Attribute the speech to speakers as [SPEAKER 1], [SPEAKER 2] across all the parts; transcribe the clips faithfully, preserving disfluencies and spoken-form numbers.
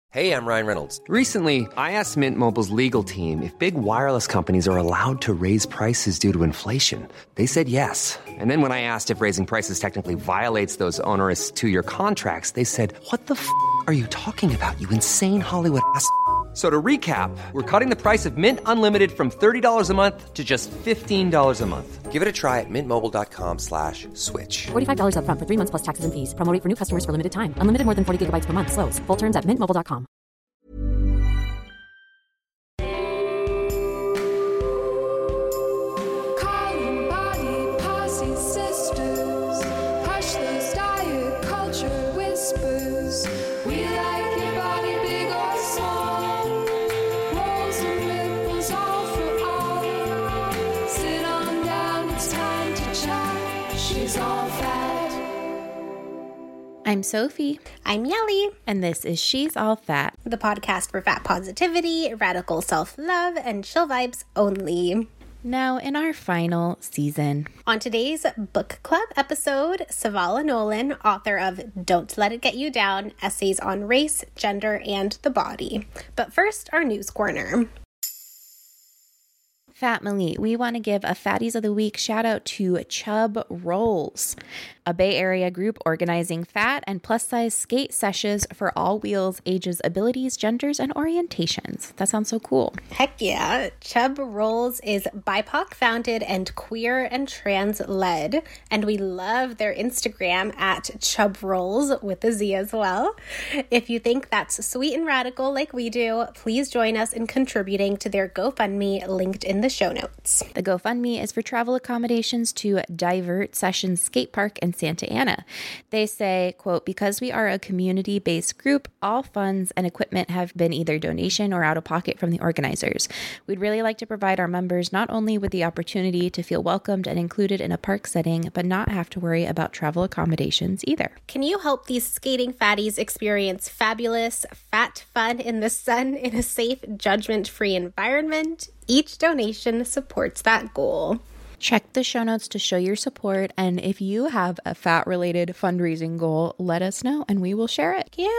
[SPEAKER 1] Hey, I'm Ryan Reynolds.
[SPEAKER 2] Recently, I asked Mint Mobile's legal team if big wireless companies are allowed to raise prices due to inflation. They said yes. And then when I asked if raising prices technically violates those onerous two-year contracts, they said, what the f*** are you talking about, you insane Hollywood ass f- So to recap, we're cutting the price of Mint Unlimited from thirty dollars a month to just fifteen dollars a month.
[SPEAKER 1] Give it a try at mintmobile.com slash switch.
[SPEAKER 3] forty-five dollars up front for three months plus taxes and fees. Promo rate for new customers for limited time. Unlimited more than forty gigabytes per month. Slows full terms at mint mobile dot com.
[SPEAKER 4] I'm Sophie.
[SPEAKER 5] I'm Yelly.
[SPEAKER 4] And this is She's All Fat,
[SPEAKER 5] the podcast for fat positivity, radical self-love, and chill vibes only.
[SPEAKER 4] Now in our final season.
[SPEAKER 5] On today's book club episode, Savala Nolan, author of Don't Let It Get You Down, essays on race, gender, and the body. But first, our news corner.
[SPEAKER 4] Fatmily, we want to give a Fatties of the Week shout out to Chub Rolls, a Bay Area group organizing fat and plus size skate sessions for all wheels, ages, abilities, genders, and orientations. That sounds so cool.
[SPEAKER 5] Heck yeah. Chub Rolls is B I P O C founded and queer and trans led, and we love their Instagram at Chub Rolls with a Z as well. If you think that's sweet and radical like we do, please join us in contributing to their GoFundMe linked in the show notes.
[SPEAKER 4] The GoFundMe is for travel accommodations to Divert Sessions Skate Park in Santa Ana. They say, quote, because we are a community-based group, all funds and equipment have been either donation or out of pocket from the organizers. We'd really like to provide our members not only with the opportunity to feel welcomed and included in a park setting, but not have to worry about travel accommodations either.
[SPEAKER 5] Can you help these skating fatties experience fabulous, fat fun in the sun in a safe, judgment-free environment? Each donation supports that goal.
[SPEAKER 4] Check the show notes to show your support, and if you have a fat-related fundraising goal, let us know and we will share it.
[SPEAKER 5] Yeah.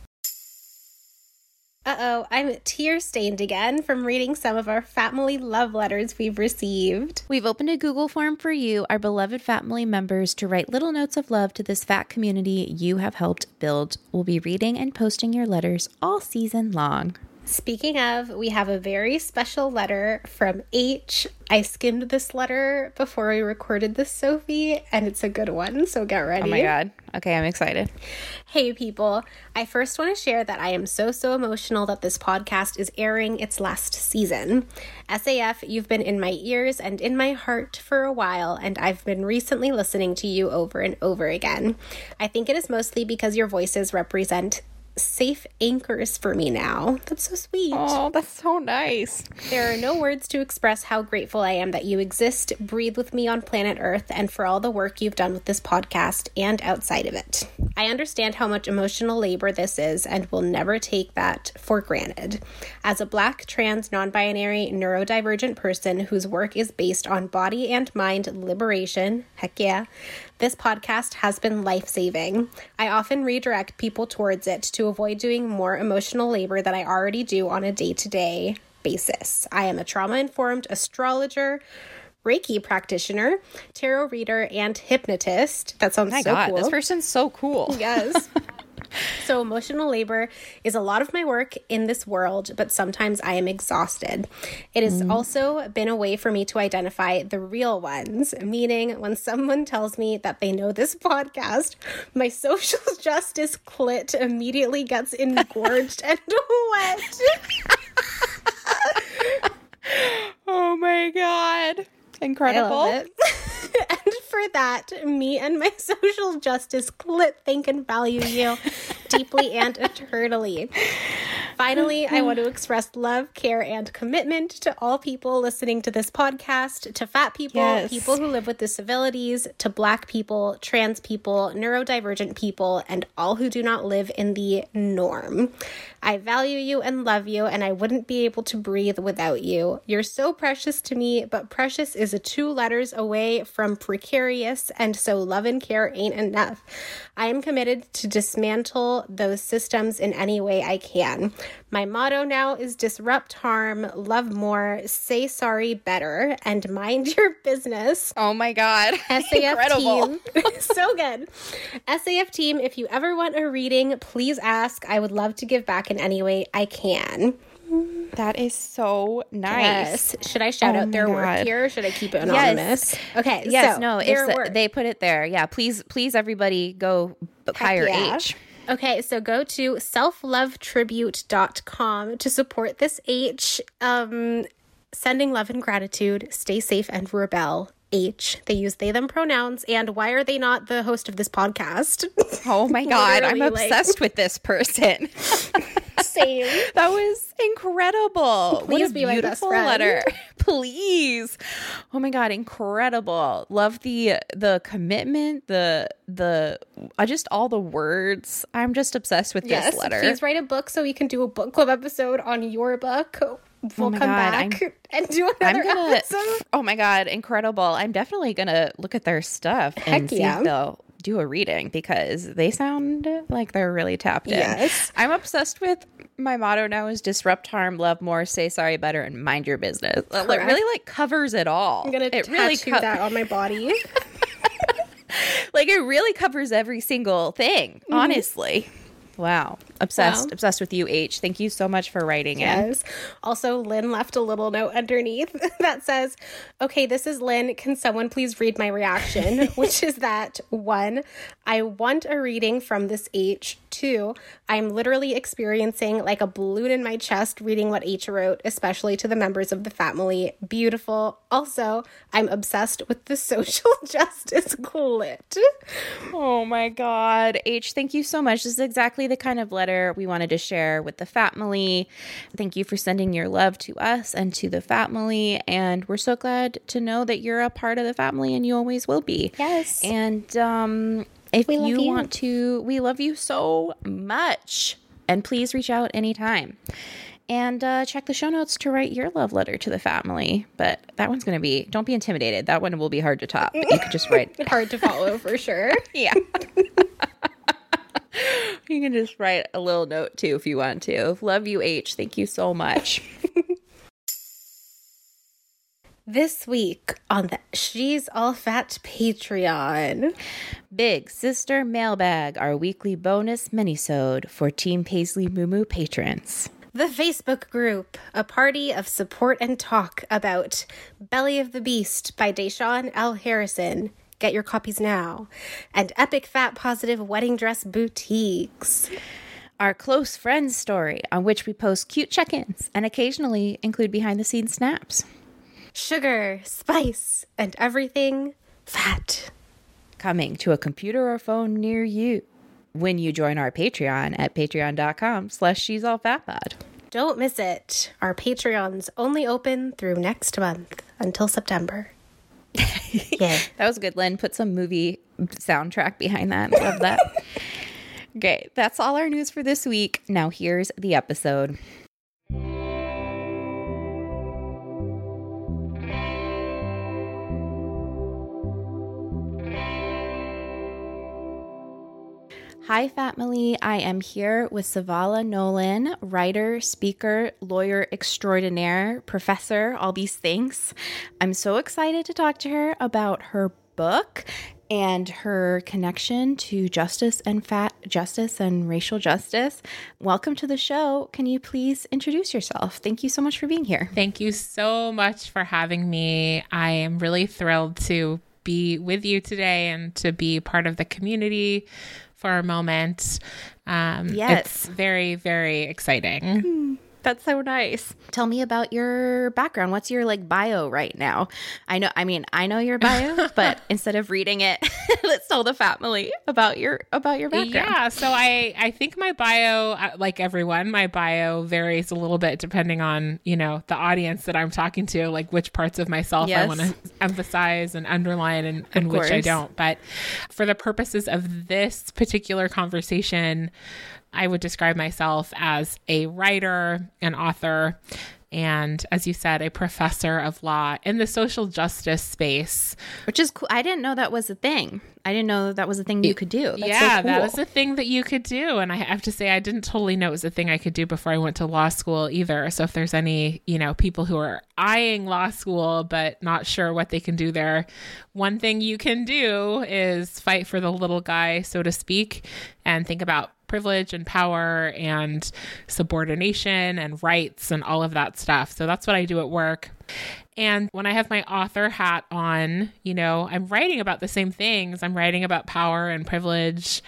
[SPEAKER 5] Uh-oh, I'm tear-stained again from reading some of our Fatmily love letters we've received.
[SPEAKER 4] We've opened a Google form for you, our beloved Fatmily members, to write little notes of love to this fat community you have helped build. We'll be reading and posting your letters all season long.
[SPEAKER 5] Speaking of, we have a very special letter from H. I skimmed this letter before we recorded this, Sophie, and it's a good one, so get ready.
[SPEAKER 4] Oh my God. Okay, I'm excited.
[SPEAKER 5] Hey, people. I first want to share that I am so, so emotional that this podcast is airing its last season. S A F, you've been in my ears and in my heart for a while, and I've been recently listening to you over and over again. I think it is mostly because your voices represent safe anchors for me now. That's so sweet.
[SPEAKER 4] Oh, that's so nice.
[SPEAKER 5] There are no words to express how grateful I am that you exist, breathe with me on planet Earth, and for all the work you've done with this podcast and outside of it. I understand how much emotional labor this is and will never take that for granted. As a Black, trans, non-binary, neurodivergent person whose work is based on body and mind liberation, heck yeah, this podcast has been life-saving. I often redirect people towards it to avoid doing more emotional labor that I already do on a day-to-day basis. I am a trauma-informed astrologer, Reiki practitioner, tarot reader, and hypnotist. That sounds
[SPEAKER 4] oh my
[SPEAKER 5] so
[SPEAKER 4] God,
[SPEAKER 5] cool.
[SPEAKER 4] This person's so cool.
[SPEAKER 5] Yes. So emotional labor is a lot of my work in this world, but sometimes I am exhausted. It has mm. also been a way for me to identify the real ones, meaning when someone tells me that they know this podcast, my social justice clit immediately gets engorged and wet.
[SPEAKER 4] Oh my God. Incredible.
[SPEAKER 5] I love it. And for that, me and my social justice clit thank and value you deeply and eternally. Finally, I want to express love, care, and commitment to all people listening to this podcast, to fat people,
[SPEAKER 4] Yes.
[SPEAKER 5] people who live with disabilities, to Black people, trans people, neurodivergent people, and all who do not live in the norm. I value you and love you, and I wouldn't be able to breathe without you. You're so precious to me, but precious is a two letters away from precarious, and so love and care ain't enough. I am committed to dismantle those systems in any way I can. My motto now is disrupt harm, love more, say sorry better, and mind your business.
[SPEAKER 4] Oh my God.
[SPEAKER 5] S A F
[SPEAKER 4] Incredible.
[SPEAKER 5] team. So good. S A F team, if you ever want a reading, please ask. I would love to give back in any way I can.
[SPEAKER 4] That is so nice.
[SPEAKER 5] Yes. Should I shout
[SPEAKER 4] Oh
[SPEAKER 5] out their
[SPEAKER 4] my
[SPEAKER 5] work
[SPEAKER 4] God.
[SPEAKER 5] here? Or should I keep it anonymous?
[SPEAKER 4] Yes.
[SPEAKER 5] Okay.
[SPEAKER 4] Yes,
[SPEAKER 5] so
[SPEAKER 4] no, it's
[SPEAKER 5] their
[SPEAKER 4] the-
[SPEAKER 5] work.
[SPEAKER 4] they put it there. Yeah, please, please, everybody go hire
[SPEAKER 5] yeah.
[SPEAKER 4] H.
[SPEAKER 5] Okay, so go to self love tribute dot com to support this H. Um, sending love and gratitude. Stay safe and rebel. H. They use they, them pronouns. And why are they not the host of this podcast?
[SPEAKER 4] Oh my God, I'm
[SPEAKER 5] Literally, like-
[SPEAKER 4] obsessed with this person.
[SPEAKER 5] Same.
[SPEAKER 4] That was incredible.
[SPEAKER 5] Please
[SPEAKER 4] what a
[SPEAKER 5] be my best
[SPEAKER 4] beautiful
[SPEAKER 5] friend.
[SPEAKER 4] letter. Please. Oh my God, incredible. Love the the commitment, the the uh, just all the words. I'm just obsessed with
[SPEAKER 5] Yes,
[SPEAKER 4] this letter.
[SPEAKER 5] please write a book so we can do a book club episode on your book. We'll
[SPEAKER 4] Oh my
[SPEAKER 5] come
[SPEAKER 4] God,
[SPEAKER 5] back
[SPEAKER 4] I'm-
[SPEAKER 5] and do
[SPEAKER 4] I'm
[SPEAKER 5] another
[SPEAKER 4] gonna.
[SPEAKER 5] episode.
[SPEAKER 4] Oh my God, incredible! I'm definitely gonna look at their stuff
[SPEAKER 5] Heck
[SPEAKER 4] and see
[SPEAKER 5] yeah.
[SPEAKER 4] if they'll do a reading because they sound like they're really tapped in.
[SPEAKER 5] Yes.
[SPEAKER 4] I'm obsessed with. My motto now is disrupt harm, love more, say sorry better, and mind your business. It like,
[SPEAKER 5] Correct.
[SPEAKER 4] really like covers it all.
[SPEAKER 5] I'm gonna
[SPEAKER 4] it
[SPEAKER 5] tattoo
[SPEAKER 4] really co-
[SPEAKER 5] that on my body.
[SPEAKER 4] like it really covers every single thing. Honestly. Wow. Obsessed.
[SPEAKER 5] Wow.
[SPEAKER 4] Obsessed with you, H. Thank you so much for writing in.
[SPEAKER 5] Yes. Also, Lynn left a little note underneath that says, okay, this is Lynn. Can someone please read my reaction? Which is that, one, I want a reading from this H. Two, I'm literally experiencing like a balloon in my chest reading what H wrote, especially to the members of the family. Beautiful. Also, I'm obsessed with the social justice glit.
[SPEAKER 4] Oh my God. H, thank you so much. This is exactly the kind of letter we wanted to share with the family. Thank you for sending your love to us and to the family. And we're so glad to know that you're a part of the family and you always will be.
[SPEAKER 5] Yes.
[SPEAKER 4] And um, if
[SPEAKER 5] We love
[SPEAKER 4] you
[SPEAKER 5] you.
[SPEAKER 4] want to, we love you so much. And please reach out anytime. And uh, check the show notes to write your love letter to the family. But that one's going to be, don't be intimidated. That one will be hard to top. But you could just write.
[SPEAKER 5] Hard to follow for sure.
[SPEAKER 4] Yeah. You can just write a little note too if you want to. Love you, H. Thank you so much.
[SPEAKER 5] This week on the She's All Fat Patreon.
[SPEAKER 4] Big Sister Mailbag, our weekly bonus minisode for Team Paisley Moo Moo patrons.
[SPEAKER 5] The Facebook group, a party of support and talk about Belly of the Beast by Deshaun L. Harrison. Get your copies now. And Epic Fat Positive Wedding Dress Boutiques.
[SPEAKER 4] Our close friends story, on which we post cute check-ins and occasionally include behind-the-scenes snaps.
[SPEAKER 5] Sugar, spice, and everything fat.
[SPEAKER 4] Coming to a computer or phone near you when you join our Patreon at patreon.com slash she's all fat pod.
[SPEAKER 5] Don't miss it. Our Patreon's only open through next month until September. Yeah.
[SPEAKER 4] That was good, Lynn. Put some movie soundtrack behind that. Love that. Okay, that's all our news for this week. Now here's the episode. Hi, family. I am here with Savala Nolan, writer, speaker, lawyer extraordinaire, professor, all these things. I'm so excited to talk to her about her book and her connection to justice and fat justice and racial justice. Welcome to the show. Can you please introduce yourself? Thank you so much for being here.
[SPEAKER 6] Thank you so much for having me. I am really thrilled to be with you today and to be part of the community for a moment. Um,
[SPEAKER 4] Yes.
[SPEAKER 6] It's very, very exciting.
[SPEAKER 4] That's so nice. Tell me about your background. What's your like bio right now? I know, I mean, I know your bio, but instead of reading it, let's tell the family about your about your background.
[SPEAKER 6] Yeah, so I I think my bio, like everyone, my bio varies a little bit depending on, you know, the audience that I'm talking to, like which parts of myself
[SPEAKER 4] Yes.
[SPEAKER 6] I want to emphasize and underline and, and which I don't. But for the purposes of this particular conversation, I would describe myself as a writer, an author, and as you said, a professor of law in the social justice space.
[SPEAKER 4] Which is cool. I didn't know that was a thing. I didn't know that was a thing you could do. That's
[SPEAKER 6] yeah,
[SPEAKER 4] so cool.
[SPEAKER 6] that was a thing that you could do. And I have to say, I didn't totally know it was a thing I could do before I went to law school either. So if there's any, you know, people who are eyeing law school but not sure what they can do there, one thing you can do is fight for the little guy, so to speak, and think about privilege and power and subordination and rights and all of that stuff. So that's what I do at work. And when I have my author hat on, you know, I'm writing about the same things. I'm writing about power and privilege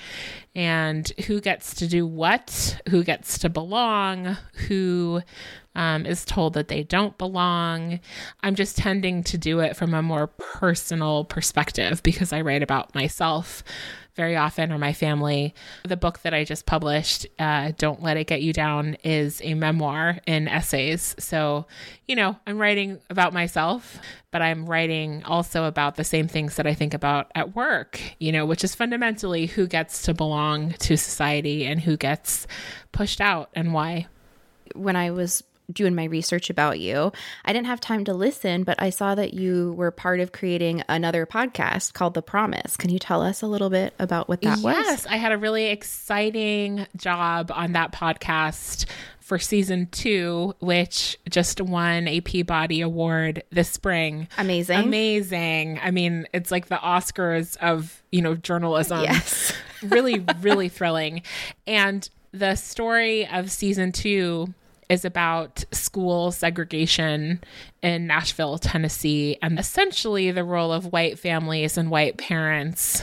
[SPEAKER 6] and who gets to do what, who gets to belong, who um, is told that they don't belong. I'm just tending to do it from a more personal perspective because I write about myself very often, or my family. The book that I just published, uh, Don't Let It Get You Down, is a memoir in essays. So, you know, I'm writing about myself, but I'm writing also about the same things that I think about at work, you know, which is fundamentally who gets to belong to society and who gets pushed out and why.
[SPEAKER 4] When I was doing my research about you, I didn't have time to listen, but I saw that you were part of creating another podcast called The Promise. Can you tell us a little bit about what that
[SPEAKER 6] yes,
[SPEAKER 4] was?
[SPEAKER 6] Yes, I had a really exciting job on that podcast for season two, which just won a Peabody Award this spring.
[SPEAKER 4] Amazing.
[SPEAKER 6] Amazing. I mean, it's like the Oscars of, you know, journalism.
[SPEAKER 4] Yes.
[SPEAKER 6] Really, really thrilling. And the story of season two is about school segregation in Nashville, Tennessee, and essentially the role of white families and white parents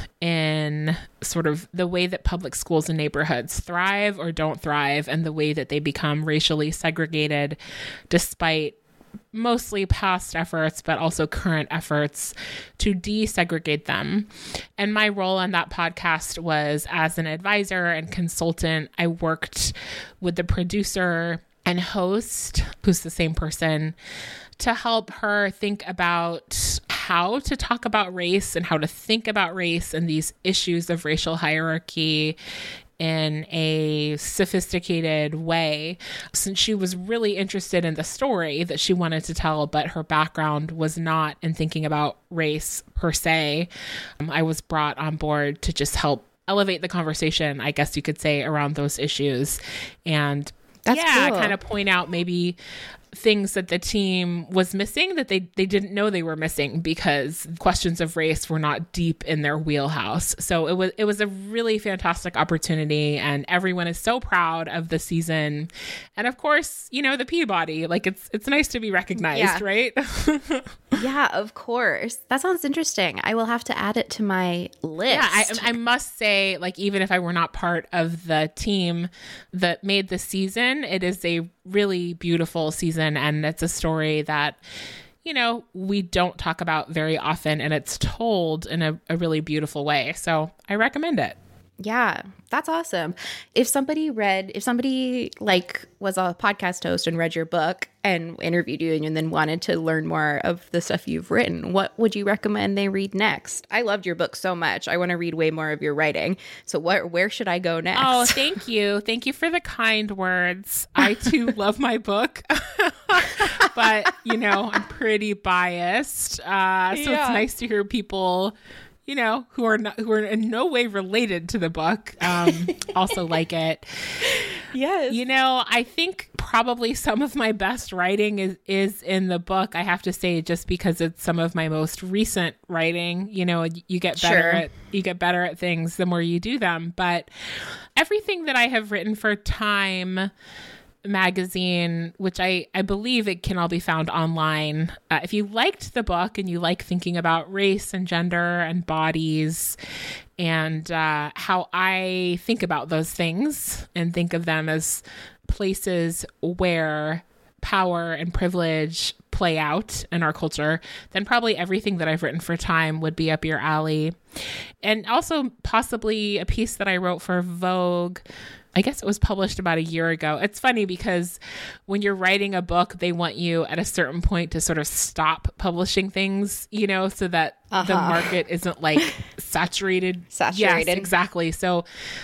[SPEAKER 6] in sort of the way that public schools and neighborhoods thrive or don't thrive, and the way that they become racially segregated despite mostly past efforts, but also current efforts to desegregate them. And my role on that podcast was as an advisor and consultant. I worked with the producer and host, who's the same person, to help her think about how to talk about race and how to think about race and these issues of racial hierarchy in a sophisticated way, since she was really interested in the story that she wanted to tell, but her background was not in thinking about race per se. Um, I was brought on board to just help elevate the conversation, I guess you could say, around those issues. And
[SPEAKER 4] That's
[SPEAKER 6] yeah,
[SPEAKER 4] cool.
[SPEAKER 6] kind of point out maybe things that the team was missing that they, they didn't know they were missing because questions of race were not deep in their wheelhouse. So it was it was a really fantastic opportunity, and everyone is so proud of the season. And of course, you know, the Peabody, like it's it's nice to be recognized,
[SPEAKER 4] Yeah.
[SPEAKER 6] right?
[SPEAKER 4] Yeah, of course. That sounds interesting. I will have to add it to my list.
[SPEAKER 6] Yeah, I, I must say, like, even if I were not part of the team that made the season, it is a really beautiful season. And it's a story that, you know, we don't talk about very often, and it's told in a, a really beautiful way. So I recommend it.
[SPEAKER 4] Yeah, that's awesome. If somebody read, if somebody like was a podcast host and read your book and interviewed you and then wanted to learn more of the stuff you've written, what would you recommend they read next? I loved your book so much. I want to read way more of your writing. So what, where should I go next?
[SPEAKER 6] Oh, thank you. Thank you for the kind words. I too love my book, but you know, I'm pretty biased. Uh, so
[SPEAKER 4] Yeah.
[SPEAKER 6] it's nice to hear people, you know, who are not, who are in no way related to the book, um, also like it.
[SPEAKER 4] Yes.
[SPEAKER 6] You know, I think probably some of my best writing is, is in the book, I have to say, just because it's some of my most recent writing. You know, you get better
[SPEAKER 4] Sure.
[SPEAKER 6] at you get better at things the more you do them. But everything that I have written for Time magazine, which I, I believe it can all be found online. Uh, if you liked the book and you like thinking about race and gender and bodies and uh, how I think about those things and think of them as places where power and privilege play out in our culture, then probably everything that I've written for Time would be up your alley. And also possibly a piece that I wrote for Vogue. I guess it was published about a year ago. It's funny because when you're writing a book, they want you at a certain point to sort of stop publishing things, you know, so that uh-huh. the market isn't like saturated.
[SPEAKER 4] Saturated.
[SPEAKER 6] Yes, exactly. So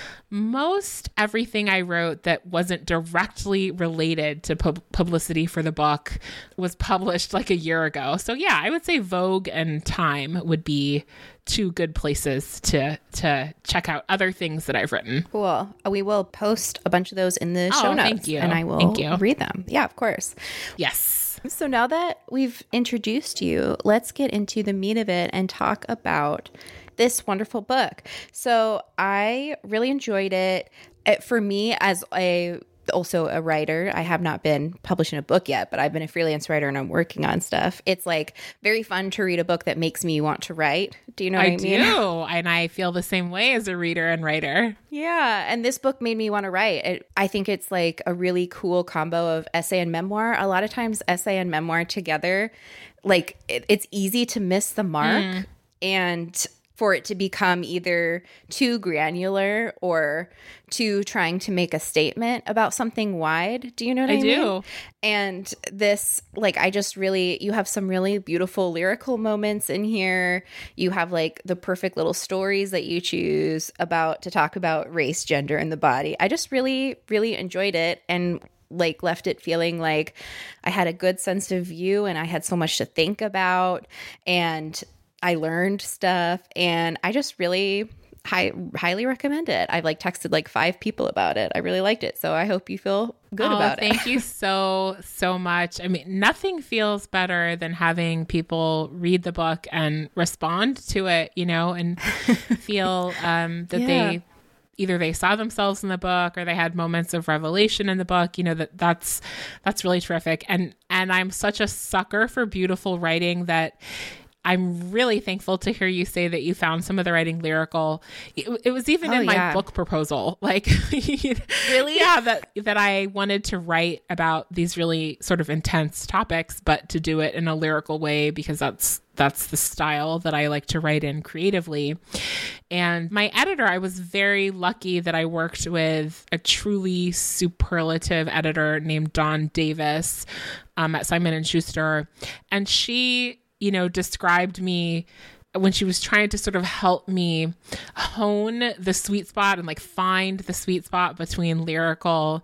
[SPEAKER 6] most everything I wrote that wasn't directly related to pub- publicity for the book was published like a year ago. So yeah, I would say Vogue and Time would be two good places to to check out other things that I've written.
[SPEAKER 4] Cool. We will post a bunch of those in the
[SPEAKER 6] oh,
[SPEAKER 4] show notes.
[SPEAKER 6] Thank you.
[SPEAKER 4] And I will
[SPEAKER 6] thank you.
[SPEAKER 4] read them. Yeah, of course.
[SPEAKER 6] Yes.
[SPEAKER 4] So now that we've introduced you, let's get into the meat of it and talk about this wonderful book. So I really enjoyed it. it. For me, as a also a writer, I have not been publishing a book yet, but I've been a freelance writer and I'm working on stuff. It's like very fun to read a book that makes me want to write. Do you know what I, I mean?
[SPEAKER 6] I do. And I feel the same way as a reader and writer.
[SPEAKER 4] Yeah. And this book made me want to write. It, I think it's like a really cool combo of essay and memoir. A lot of times essay and memoir together, like it, it's easy to miss the mark. Mm. And for it to become either too granular or too trying to make a statement about something wide. Do you know what I, I mean?
[SPEAKER 6] do.
[SPEAKER 4] And this, like, I just really, you have some really beautiful lyrical moments in here. You have like the perfect little stories that you choose about to talk about race, gender, and the body. I just really, really enjoyed it and like left it feeling like I had a good sense of view and I had so much to think about and I learned stuff, and I just really high, highly recommend it. I've like texted like five people about it. I really liked it. So I hope you feel good
[SPEAKER 6] oh,
[SPEAKER 4] about
[SPEAKER 6] thank
[SPEAKER 4] it.
[SPEAKER 6] Thank you so, so much. I mean, nothing feels better than having people read the book and respond to it, you know, and feel um, that yeah. they either they saw themselves in the book or they had moments of revelation in the book, you know, that that's, that's really terrific. And, and I'm such a sucker for beautiful writing that I'm really thankful to hear you say that you found some of the writing lyrical. It, it was even
[SPEAKER 4] oh,
[SPEAKER 6] in my
[SPEAKER 4] yeah.
[SPEAKER 6] book proposal, like
[SPEAKER 4] really,
[SPEAKER 6] yeah, that that I wanted to write about these really sort of intense topics, but to do it in a lyrical way because that's that's the style that I like to write in creatively. And my editor, I was very lucky that I worked with a truly superlative editor named Dawn Davis um, at Simon and Schuster, and she, you know, described me when she was trying to sort of help me hone the sweet spot and like find the sweet spot between lyrical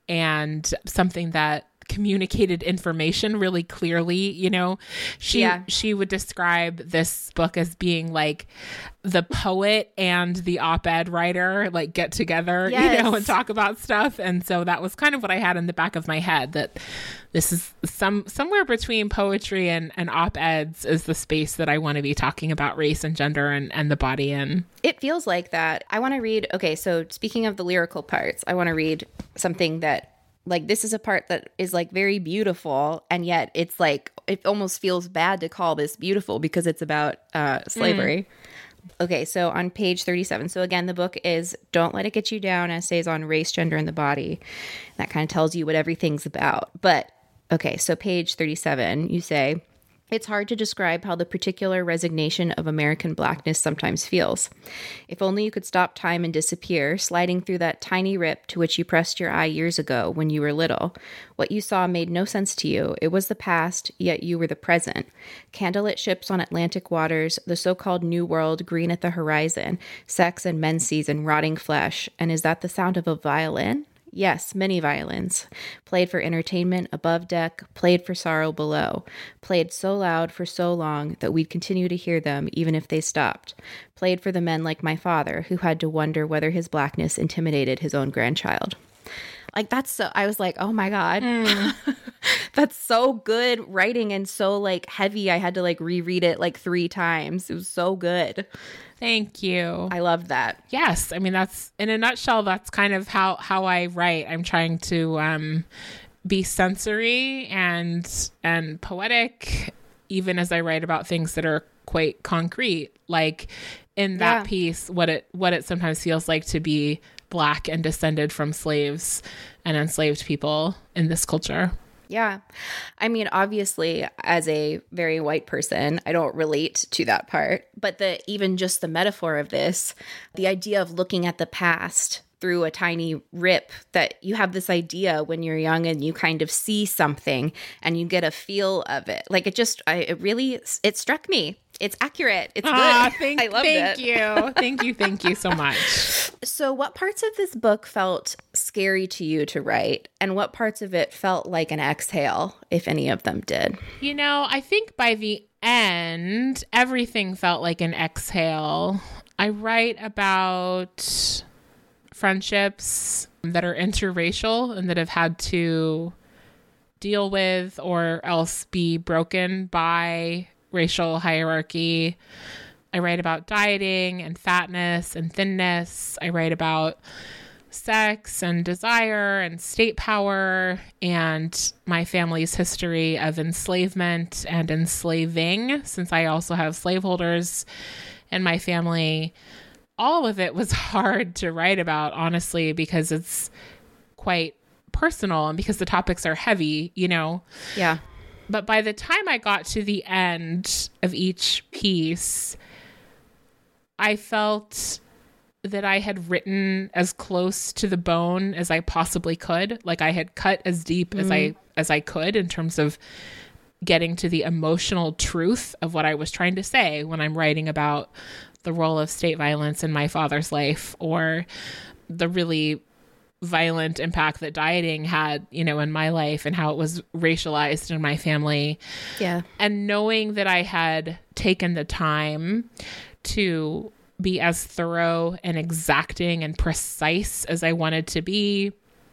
[SPEAKER 6] and something that communicated information really clearly. You know, she
[SPEAKER 4] yeah.
[SPEAKER 6] she would describe this book as being like the poet and the op-ed writer like get together,
[SPEAKER 4] yes.
[SPEAKER 6] you know, and talk about stuff. And so that was kind of what I had in the back of my head, that this is some somewhere between poetry and, and op-eds is the space that I want to be talking about race and gender and, and the body in.
[SPEAKER 4] It feels like that. I want to read, okay, so speaking of the lyrical parts, I want to read something that, like, this is a part that is like very beautiful, and yet it's like, it almost feels bad to call this beautiful because it's about uh, slavery. Mm. Okay, so on page thirty-seven. So again, the book is Don't Let It Get You Down, Essays on Race, Gender, and the Body. That kind of tells you what everything's about. But, okay, so page thirty-seven, you say, it's hard to describe how the particular resignation of American Blackness sometimes feels. If only you could stop time and disappear, sliding through that tiny rip to which you pressed your eye years ago when you were little. What you saw made no sense to you. It was the past, yet you were the present. Candlelit ships on Atlantic waters, the so-called New World green at the horizon, sex and menses and rotting flesh. And is that the sound of a violin? Yes, many violins. Played for entertainment above deck, played for sorrow below. Played so loud for so long that we'd continue to hear them even if they stopped. Played for the men like my father, who had to wonder whether his blackness intimidated his own grandchild. Like, that's so, I was like, oh my God, mm. that's so good writing and so like heavy. I had to like reread it like three times. It was so good.
[SPEAKER 6] Thank you.
[SPEAKER 4] I loved that.
[SPEAKER 6] Yes. I mean, that's in a nutshell, that's kind of how, how I write. I'm trying to um, be sensory and, and poetic, even as I write about things that are quite concrete. Like in that
[SPEAKER 4] yeah.
[SPEAKER 6] piece, what it, what it sometimes feels like to be Black and descended from slaves and enslaved people in this culture.
[SPEAKER 4] Yeah. I mean, obviously, as a very white person, I don't relate to that part. But the even just the metaphor of this, the idea of looking at the past through a tiny rip, that you have this idea when you're young and you kind of see something and you get a feel of it. Like it just, I, it really, it struck me. It's accurate. It's
[SPEAKER 6] ah,
[SPEAKER 4] good.
[SPEAKER 6] Thank,
[SPEAKER 4] I loved
[SPEAKER 6] thank
[SPEAKER 4] it.
[SPEAKER 6] you. Thank you. Thank you so much.
[SPEAKER 4] So what parts of this book felt scary to you to write, and what parts of it felt like an exhale, if any of them did?
[SPEAKER 6] You know, I think by the end, everything felt like an exhale. I write about friendships that are interracial and that have had to deal with or else be broken by racial hierarchy. I write about dieting and fatness and thinness. I write about sex and desire and state power and my family's history of enslavement and enslaving, since I also have slaveholders in my family. All of it was hard to write about, honestly, because it's quite personal and because the topics are heavy, you know?
[SPEAKER 4] Yeah.
[SPEAKER 6] But by the time I got to the end of each piece, I felt that I had written as close to the bone as I possibly could. Like I had cut as deep mm. as I as I could in terms of getting to the emotional truth of what I was trying to say when I'm writing about the role of state violence in my father's life, or the really violent impact that dieting had, you know, in my life and how it was racialized in my family.
[SPEAKER 4] Yeah.
[SPEAKER 6] And knowing that I had taken the time to be as thorough and exacting and precise as I wanted to be,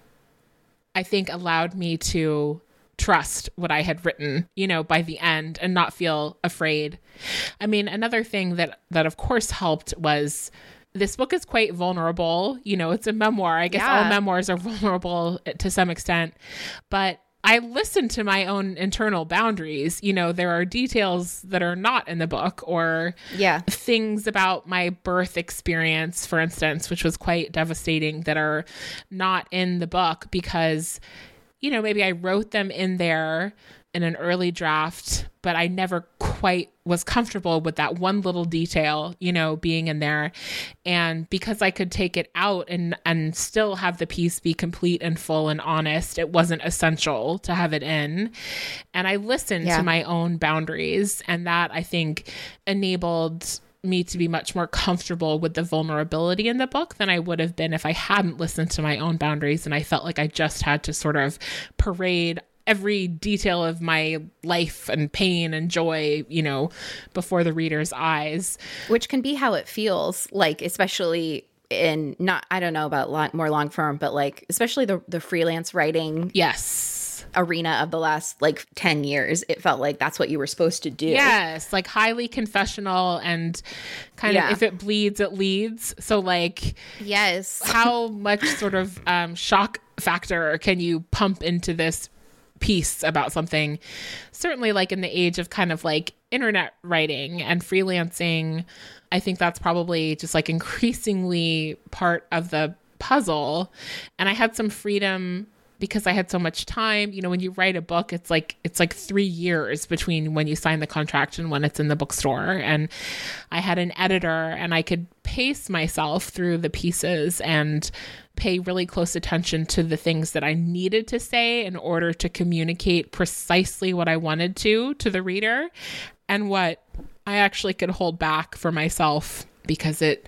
[SPEAKER 6] I think allowed me to trust what I had written, you know, by the end and not feel afraid. I mean, another thing that, that of course helped was this book is quite vulnerable. You know, it's a memoir. I guess
[SPEAKER 4] yeah.
[SPEAKER 6] all memoirs are vulnerable to some extent, but I listened to my own internal boundaries. You know, there are details that are not in the book, or
[SPEAKER 4] yeah.
[SPEAKER 6] things about my birth experience, for instance, which was quite devastating, that are not in the book because, you know, maybe I wrote them in there in an early draft, but I never quite was comfortable with that one little detail, you know, being in there. And because I could take it out and, and still have the piece be complete and full and honest, it wasn't essential to have it in. And I listened
[SPEAKER 4] yeah.
[SPEAKER 6] to my own boundaries, and that, I think, enabled me to be much more comfortable with the vulnerability in the book than I would have been if I hadn't listened to my own boundaries and I felt like I just had to sort of parade every detail of my life and pain and joy, you know, before the reader's eyes.
[SPEAKER 4] Which can be how it feels, like, especially in not, I don't know about long, more long form, but like, especially the, the freelance writing.
[SPEAKER 6] Yes.
[SPEAKER 4] Arena of the last like ten years. It felt like that's what you were supposed to do.
[SPEAKER 6] Yes. Like highly confessional and kind
[SPEAKER 4] yeah.
[SPEAKER 6] of, if it bleeds, it leads. So like,
[SPEAKER 4] yes.
[SPEAKER 6] how much sort of um, shock factor can you pump into this piece about something? Certainly, like in the age of kind of like internet writing and freelancing, I think that's probably just like increasingly part of the puzzle. And I had some freedom because I had so much time. You know, when you write a book, it's like it's like three years between when you sign the contract and when it's in the bookstore. And I had an editor, and I could pace myself through the pieces and pay really close attention to the things that I needed to say in order to communicate precisely what I wanted to to the reader, and what I actually could hold back for myself because it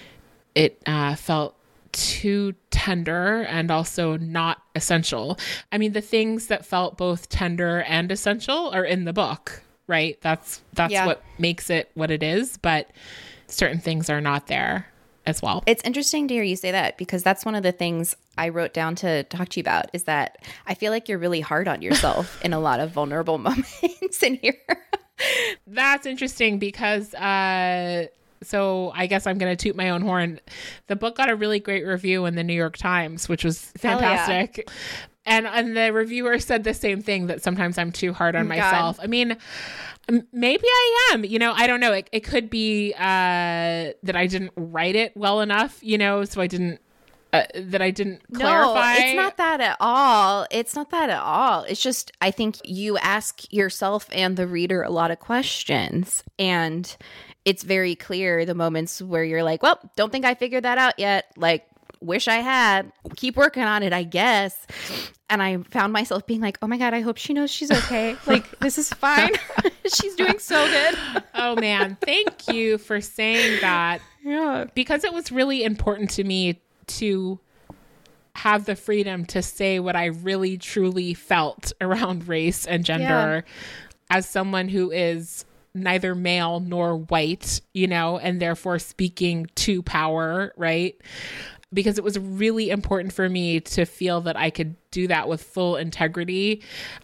[SPEAKER 6] it uh, felt too tender and also not essential. I mean, the things that felt both tender and essential are in the book, right? That's that's
[SPEAKER 4] yeah.
[SPEAKER 6] what makes it what it is, but certain things are not there as well.
[SPEAKER 4] It's interesting to hear you say that, because that's one of the things I wrote down to talk to you about, is that I feel like you're really hard on yourself in a lot of vulnerable moments in here.
[SPEAKER 6] That's interesting because uh so I guess I'm going to toot my own horn. The book got a really great review in the New York Times, which was fantastic. Yeah. And and the reviewer said the same thing, that sometimes I'm too hard on
[SPEAKER 4] God.
[SPEAKER 6] myself. I mean, maybe I am, you know, I don't know. It, it could be uh, that I didn't write it well enough, you know, so I didn't uh, that I didn't
[SPEAKER 4] No,
[SPEAKER 6] clarify?
[SPEAKER 4] it's not that at all. It's not that at all. It's just, I think you ask yourself and the reader a lot of questions, and it's very clear the moments where you're like, well, don't think I figured that out yet. Like, wish I had. Keep working on it, I guess. And I found myself being like, oh my God, I hope she knows she's okay. Like, this is fine. She's doing so good.
[SPEAKER 6] Oh man, thank you for saying that.
[SPEAKER 4] Yeah.
[SPEAKER 6] Because it was really important to me to have the freedom to say what I really truly felt around race and gender yeah. as someone who is neither male nor white, you know, and therefore speaking to power, right? Because it was really important for me to feel that I could do that with full integrity.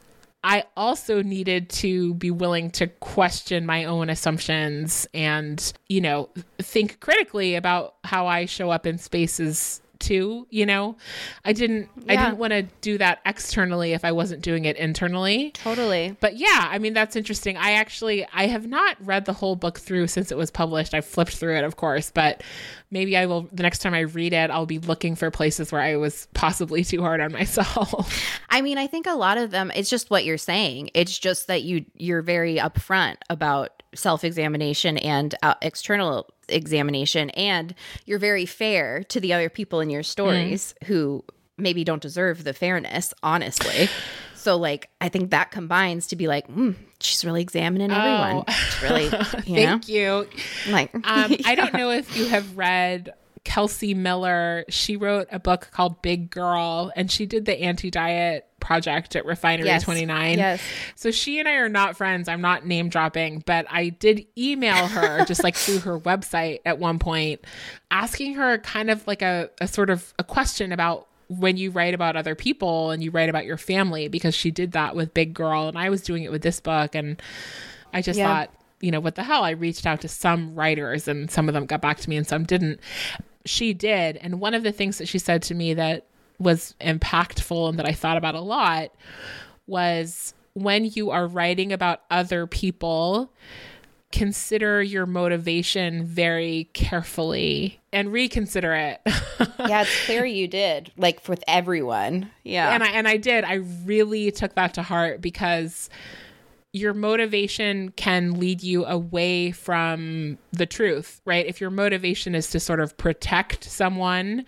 [SPEAKER 6] I also needed to be willing to question my own assumptions and, you know, think critically about how I show up in spaces too, you know. I didn't yeah. I didn't want to do that externally if I wasn't doing it internally.
[SPEAKER 4] Totally.
[SPEAKER 6] But yeah, I mean, that's interesting. I actually I have not read the whole book through since it was published. I flipped through it, of course, but maybe I will, the next time I read it, I'll be looking for places where I was possibly too hard on myself.
[SPEAKER 4] I mean, I think a lot of them, it's just what you're saying. It's just that you you're very upfront about self-examination and uh, external examination, and you're very fair to the other people in your stories mm. who maybe don't deserve the fairness, honestly. So, like, I think that combines to be like, mm, she's really examining everyone.
[SPEAKER 6] Oh.
[SPEAKER 4] She's really, you
[SPEAKER 6] Thank
[SPEAKER 4] know?
[SPEAKER 6] you.
[SPEAKER 4] Like,
[SPEAKER 6] um,
[SPEAKER 4] yeah.
[SPEAKER 6] I don't know if you have read Kelsey Miller. She wrote a book called Big Girl, and she did the anti-diet project at Refinery
[SPEAKER 4] yes.
[SPEAKER 6] twenty-nine.
[SPEAKER 4] Yes.
[SPEAKER 6] So she and I are not friends. I'm not name dropping, but I did email her just like through her website at one point, asking her kind of like a, a sort of a question about when you write about other people and you write about your family, because she did that with Big Girl and I was doing it with this book. And I just yeah. thought, you know, what the hell? I reached out to some writers and some of them got back to me and some didn't. She did. And one of the things that she said to me that was impactful and that I thought about a lot was, when you are writing about other people, consider your motivation very carefully and reconsider it.
[SPEAKER 4] Yeah, it's clear you did, like with everyone. Yeah.
[SPEAKER 6] And I and I did. I really took that to heart, because your motivation can lead you away from the truth, right? If your motivation is to sort of protect someone,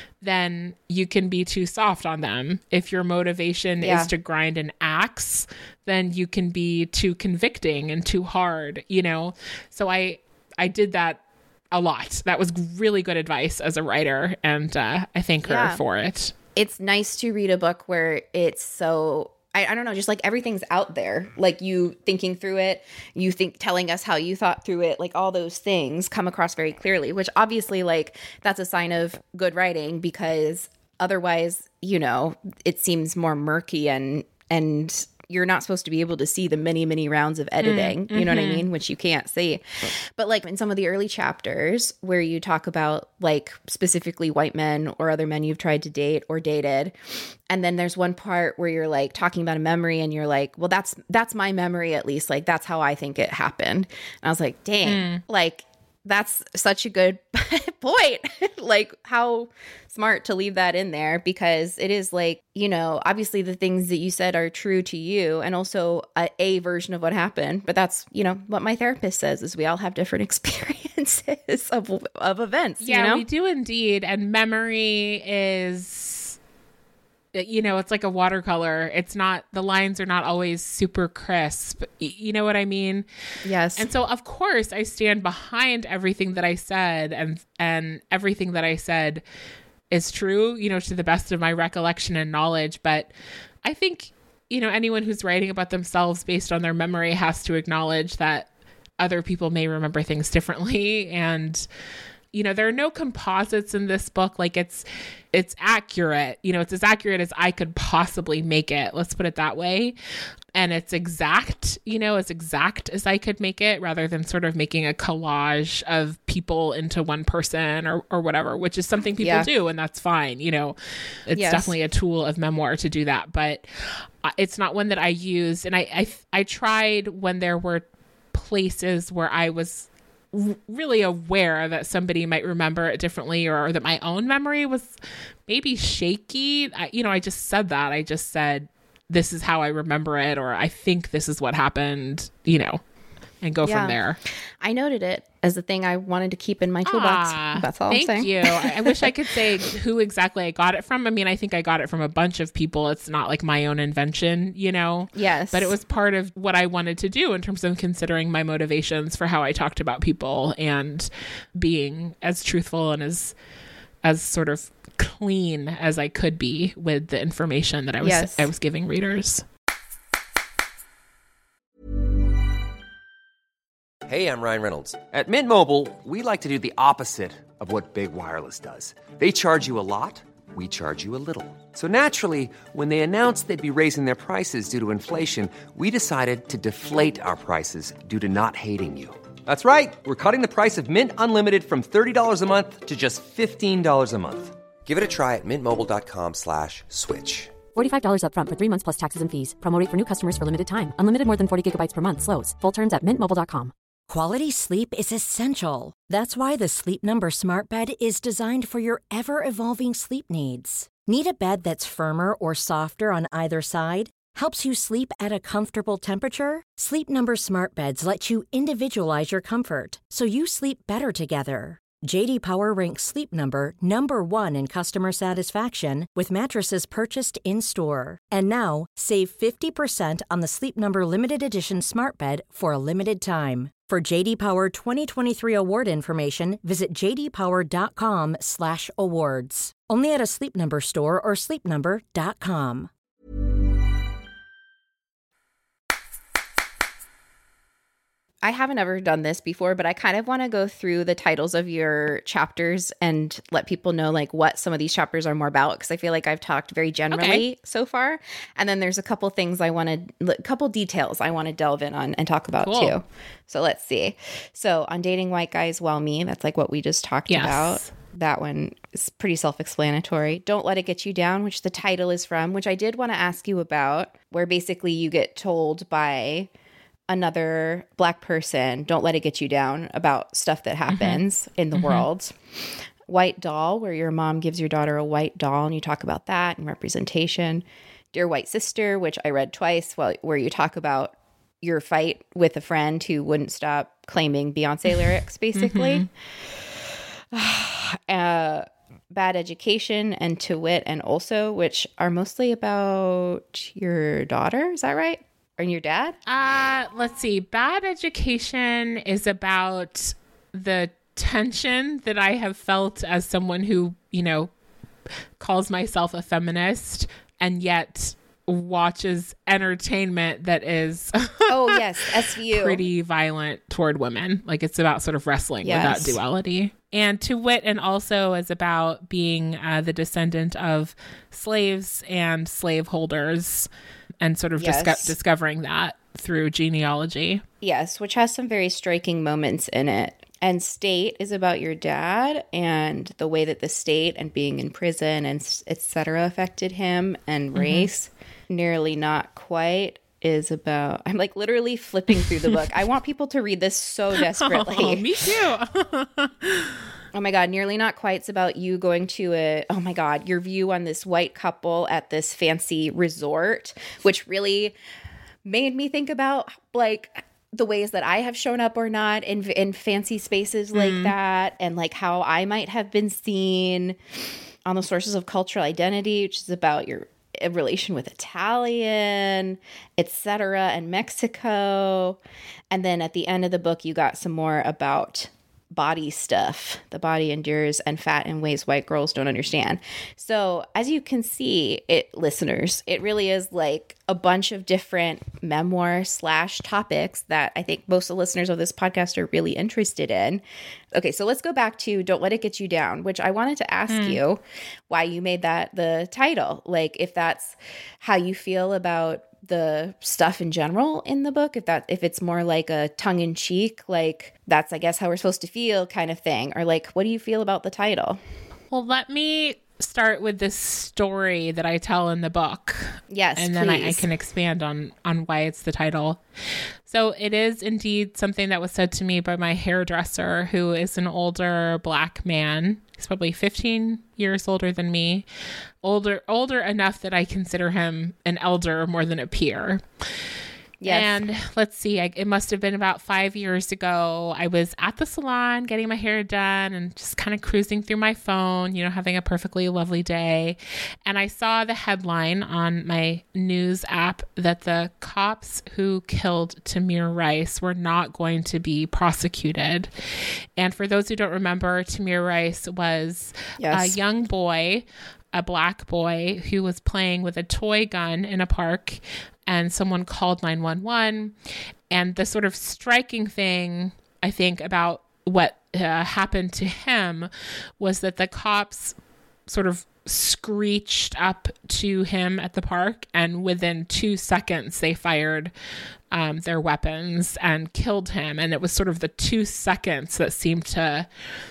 [SPEAKER 6] then you can be too soft on them. If your motivation yeah. is to grind an axe, then you can be too convicting and too hard, you know? So I, I did that a lot. That was really good advice as a writer. And uh, I thank her
[SPEAKER 4] yeah.
[SPEAKER 6] for it.
[SPEAKER 4] It's nice to read a book where it's so, I, I don't know, just like everything's out there. Like you thinking through it, you think telling us how you thought through it, like all those things come across very clearly, which obviously like that's a sign of good writing, because otherwise, you know, it seems more murky and and you're not supposed to be able to see the many, many rounds of editing, mm-hmm. you know what I mean? Which you can't see. But like in some of the early chapters where you talk about like specifically white men or other men you've tried to date or dated. And then there's one part where you're like talking about a memory and you're like, well, that's, that's my memory, at least. Like, that's how I think it happened. And I was like, dang, mm. like, that's such a good point. Like, how smart to leave that in there, because it is like, you know, obviously the things that you said are true to you and also a, a version of what happened. But that's, you know, what my therapist says is we all have different experiences of, of events.
[SPEAKER 6] Yeah,
[SPEAKER 4] you know?
[SPEAKER 6] We do indeed. And memory is, you know, it's like a watercolor. It's not, the lines are not always super crisp. You know what I mean?
[SPEAKER 4] Yes.
[SPEAKER 6] And so, of course, I stand behind everything that I said, and and everything that I said is true, you know, to the best of my recollection and knowledge. But I think, you know, anyone who's writing about themselves based on their memory has to acknowledge that other people may remember things differently. And, you know, there are no composites in this book. Like it's, it's accurate, you know, it's as accurate as I could possibly make it. Let's put it that way. And it's exact, you know, as exact as I could make it, rather than sort of making a collage of people into one person or, or whatever, which is something people yeah. do. And that's fine. You know, it's yes. definitely a tool of memoir to do that, but it's not one that I used. And I, I, I tried when there were places where I was r- really aware that somebody might remember it differently, or, or that my own memory was maybe shaky. I, you know, I just said that. I just said, this is how I remember it, or I think this is what happened, you know, and go
[SPEAKER 4] Yeah.
[SPEAKER 6] from there.
[SPEAKER 4] I noted it as the thing I wanted to keep in my toolbox.
[SPEAKER 6] Ah,
[SPEAKER 4] That's all
[SPEAKER 6] thank
[SPEAKER 4] I'm saying.
[SPEAKER 6] you. I, I wish I could say who exactly I got it from. I mean, I think I got it from a bunch of people. It's not like my own invention, you know?
[SPEAKER 4] Yes.
[SPEAKER 6] But it was part of what I wanted to do in terms of considering my motivations for how I talked about people and being as truthful and as as sort of clean as I could be with the information that I was
[SPEAKER 4] Yes.
[SPEAKER 6] I was giving readers.
[SPEAKER 1] Hey, I'm Ryan Reynolds.
[SPEAKER 2] At Mint Mobile, we like to do the opposite of what Big Wireless does. They charge you a lot, we charge you a little. So naturally, when they announced they'd be raising their prices due to inflation, we decided to deflate our prices due to not hating you. That's right. We're cutting the price of Mint Unlimited from thirty dollars a month to just fifteen dollars a month.
[SPEAKER 1] Give it a try at mintmobile.com slash switch.
[SPEAKER 3] forty-five dollars upfront for three months plus taxes and fees. Promo rate for new customers for limited time. Unlimited more than forty gigabytes per month slows. Full terms at mint mobile dot com.
[SPEAKER 7] Quality sleep is essential. That's why the Sleep Number Smart Bed is designed for your ever-evolving sleep needs. Need a bed that's firmer or softer on either side? Helps you sleep at a comfortable temperature? Sleep Number Smart Beds let you individualize your comfort, so you sleep better together. J D Power ranks Sleep Number number one in customer satisfaction with mattresses purchased in-store. And now, save fifty percent on the Sleep Number Limited Edition Smart Bed for a limited time. For J D Power twenty twenty-three award information, visit j d power dot com slash awards. Only at a Sleep Number store or sleep number dot com.
[SPEAKER 4] I haven't ever done this before, but I kind of want to go through the titles of your chapters and let people know like what some of these chapters are more about, because I feel like I've talked very generally
[SPEAKER 6] Okay.
[SPEAKER 4] so far. And then there's a couple things I want to, a couple details I want to delve in on and talk about
[SPEAKER 6] Cool.
[SPEAKER 4] too. So let's see. So on Dating White Guys Well Me, that's like what we just talked
[SPEAKER 6] Yes.
[SPEAKER 4] about. That one is pretty self-explanatory. Don't Let It Get You Down, which the title is from, which I did want to ask you about, where basically you get told by another Black person, don't let it get you down about stuff that happens mm-hmm. in the mm-hmm. world. White Doll, where your mom gives your daughter a white doll and you talk about that and representation. Dear White Sister, which I read twice, well, where you talk about your fight with a friend who wouldn't stop claiming Beyonce lyrics, basically. Mm-hmm. uh, Bad Education and To Wit and Also, which are mostly about your daughter. Is that right? And your dad?
[SPEAKER 6] Uh, let's see. Bad Education is about the tension that I have felt as someone who, you know, calls myself a feminist and yet watches entertainment that is
[SPEAKER 4] oh yes, S V U,
[SPEAKER 6] pretty violent toward women. Like it's about sort of wrestling
[SPEAKER 4] yes.
[SPEAKER 6] with that duality. And To Wit and Also is about being uh, the descendant of slaves and slaveholders and sort of
[SPEAKER 4] yes.
[SPEAKER 6] disco- discovering that through genealogy.
[SPEAKER 4] Yes, which has some very striking moments in it. And State is about your dad and the way that the state and being in prison and et cetera affected him, and race. Mm-hmm. Nearly Not Quite is about, I'm like literally flipping through the book. I want people to read this so desperately.
[SPEAKER 6] Oh, me too.
[SPEAKER 4] Oh my God, Nearly Not Quite's about you going to a, oh my God, your view on this white couple at this fancy resort, which really made me think about like the ways that I have shown up or not in in fancy spaces like mm. that, and like how I might have been seen on the Sources of Cultural Identity, which is about your relation with Italian, et cetera, and Mexico. And then at the end of the book, you got some more about body stuff. The body endures and fat in ways white girls don't understand. So as you can see, it listeners, it really is like a bunch of different memoir slash topics that I think most of the listeners of this podcast are really interested in. Okay, so let's go back to Don't Let It Get You Down, which I wanted to ask mm. you why you made that the title. Like if that's how you feel about the stuff in general in the book, if that if it's more like a tongue-in-cheek, like that's I guess how we're supposed to feel kind of thing, or like what do you feel about the title?
[SPEAKER 6] Well, let me start with this story that I tell in the book.
[SPEAKER 4] Yes,
[SPEAKER 6] and then I, I
[SPEAKER 4] please.
[SPEAKER 6] can expand on on why it's the title. So it is indeed something that was said to me by my hairdresser, who is an older Black man. He's probably fifteen years older than me, older older enough that I consider him an elder more than a peer.
[SPEAKER 4] Yes.
[SPEAKER 6] And let's see, I, it must have been about five years ago. I was at the salon getting my hair done and just kind of cruising through my phone, you know, having a perfectly lovely day. And I saw the headline on my news app that the cops who killed Tamir Rice were not going to be prosecuted. And for those who don't remember, Tamir Rice was
[SPEAKER 4] Yes.
[SPEAKER 6] a young boy, a Black boy who was playing with a toy gun in a park, and someone called nine one one. And the sort of striking thing, I think, about what uh, happened to him was that the cops sort of screeched up to him at the park, and within two seconds they fired um, their weapons and killed him. And it was sort of the two seconds that seemed to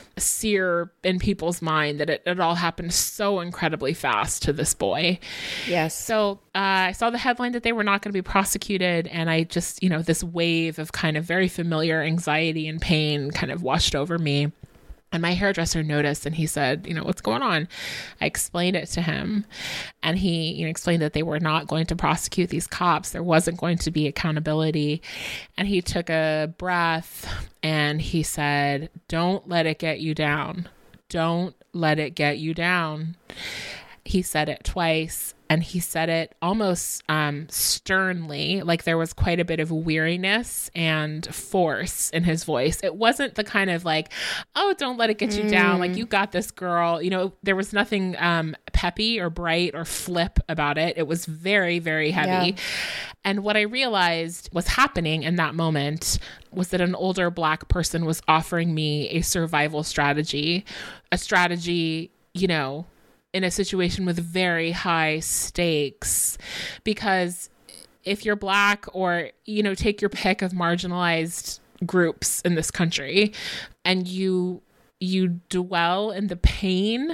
[SPEAKER 6] sear in people's mind that it, it all happened so incredibly fast to this boy.
[SPEAKER 4] Yes.
[SPEAKER 6] So uh, I saw the headline that they were not going to be prosecuted, and I just, you know, this wave of kind of very familiar anxiety and pain kind of washed over me. And my hairdresser noticed, and he said, you know, what's going on? I explained it to him, and he, you know, explained that they were not going to prosecute these cops. There wasn't going to be accountability. And he took a breath and he said, don't let it get you down. Don't let it get you down. He said it twice, and he said it almost um, sternly, like there was quite a bit of weariness and force in his voice. It wasn't the kind of like, oh, don't let it get you mm. down. Like, you got this, girl. You know, there was nothing um, peppy or bright or flip about it. It was very, very heavy. Yeah. And what I realized was happening in that moment was that an older Black person was offering me a survival strategy, a strategy, you know, in a situation with very high stakes. Because if you're Black, or, you know, take your pick of marginalized groups in this country, and you you dwell in the pain,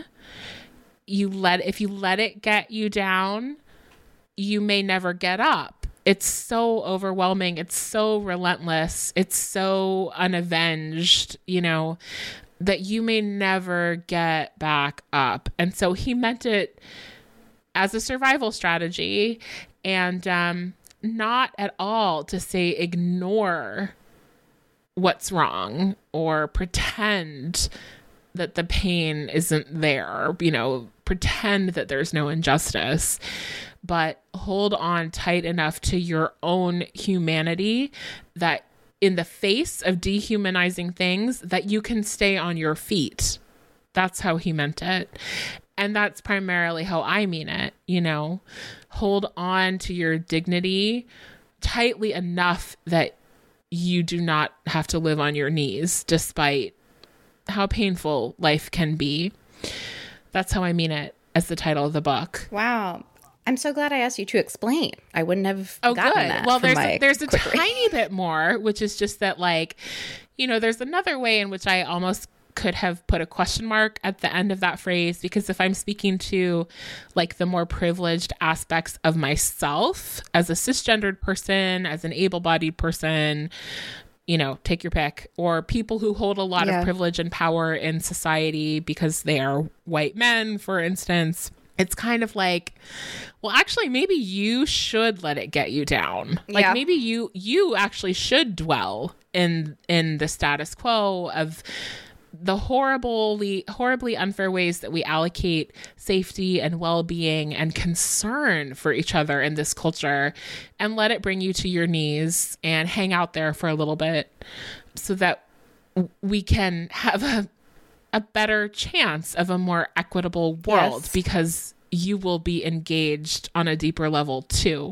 [SPEAKER 6] you let if you let it get you down, you may never get up. It's so overwhelming. It's so relentless. It's so unavenged, you know, that you may never get back up. And so he meant it as a survival strategy, and um, not at all to say ignore what's wrong or pretend that the pain isn't there, you know, pretend that there's no injustice, but hold on tight enough to your own humanity that in the face of dehumanizing things, that you can stay on your feet. That's how he meant it. And that's primarily how I mean it, you know, hold on to your dignity tightly enough that you do not have to live on your knees, despite how painful life can be. That's how I mean it as the title of the book.
[SPEAKER 4] Wow. I'm so glad I asked you to explain. I wouldn't have
[SPEAKER 6] oh,
[SPEAKER 4] gotten
[SPEAKER 6] good.
[SPEAKER 4] that.
[SPEAKER 6] Well,
[SPEAKER 4] from
[SPEAKER 6] there's
[SPEAKER 4] my
[SPEAKER 6] a, there's a
[SPEAKER 4] quick
[SPEAKER 6] tiny read. bit more, which is just that, like, you know, there's another way in which I almost could have put a question mark at the end of that phrase, because if I'm speaking to like the more privileged aspects of myself as a cisgendered person, as an able-bodied person, you know, take your pick, or people who hold a lot yeah. of privilege and power in society because they are white men, for instance, it's kind of like, well, actually, maybe you should let it get you down. Like yeah. maybe you you actually should dwell in in the status quo of the horribly, horribly unfair ways that we allocate safety and well-being and concern for each other in this culture, and let it bring you to your knees and hang out there for a little bit so that we can have a a better chance of a more equitable world, yes. because you will be engaged on a deeper level too.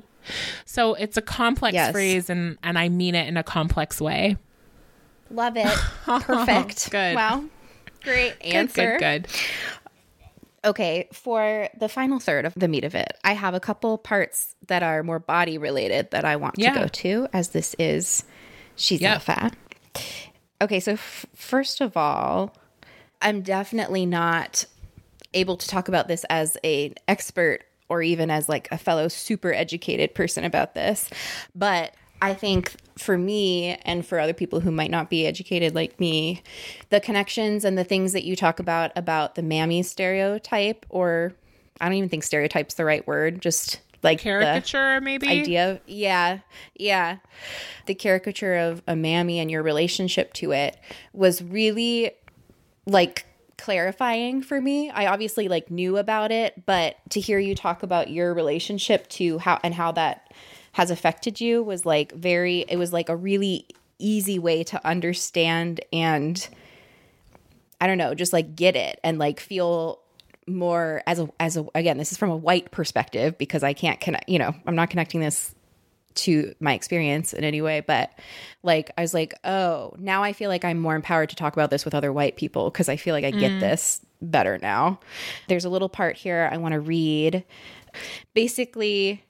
[SPEAKER 6] So it's a complex yes. phrase, and, and I mean it in a complex way.
[SPEAKER 4] Love it. Perfect.
[SPEAKER 6] Good.
[SPEAKER 4] Wow. Great answer.
[SPEAKER 6] Good, good, good.
[SPEAKER 4] Okay, for the final third of the meat of it, I have a couple parts that are more body related that I want
[SPEAKER 6] yeah.
[SPEAKER 4] to go to, as this is She's yep. Not Fat. Okay, so f- first of all, I'm definitely not able to talk about this as an expert or even as like a fellow super educated person about this. But I think for me and for other people who might not be educated like me, the connections and the things that you talk about, about the mammy stereotype, or I don't even think stereotype's the right word, just like
[SPEAKER 6] caricature, maybe
[SPEAKER 4] idea of, yeah, yeah. The caricature of a mammy and your relationship to it was really like clarifying for me. I obviously like knew about it, but to hear you talk about your relationship to how and how that has affected you was like very, it was like a really easy way to understand and I don't know, just like get it and like feel more as a, as a, again, this is from a white perspective because I can't connect, you know, I'm not connecting this to my experience in any way, but like, I was like, oh, now I feel like I'm more empowered to talk about this with other white people because I feel like I get mm. this better now. There's a little part here I want to read. Basically,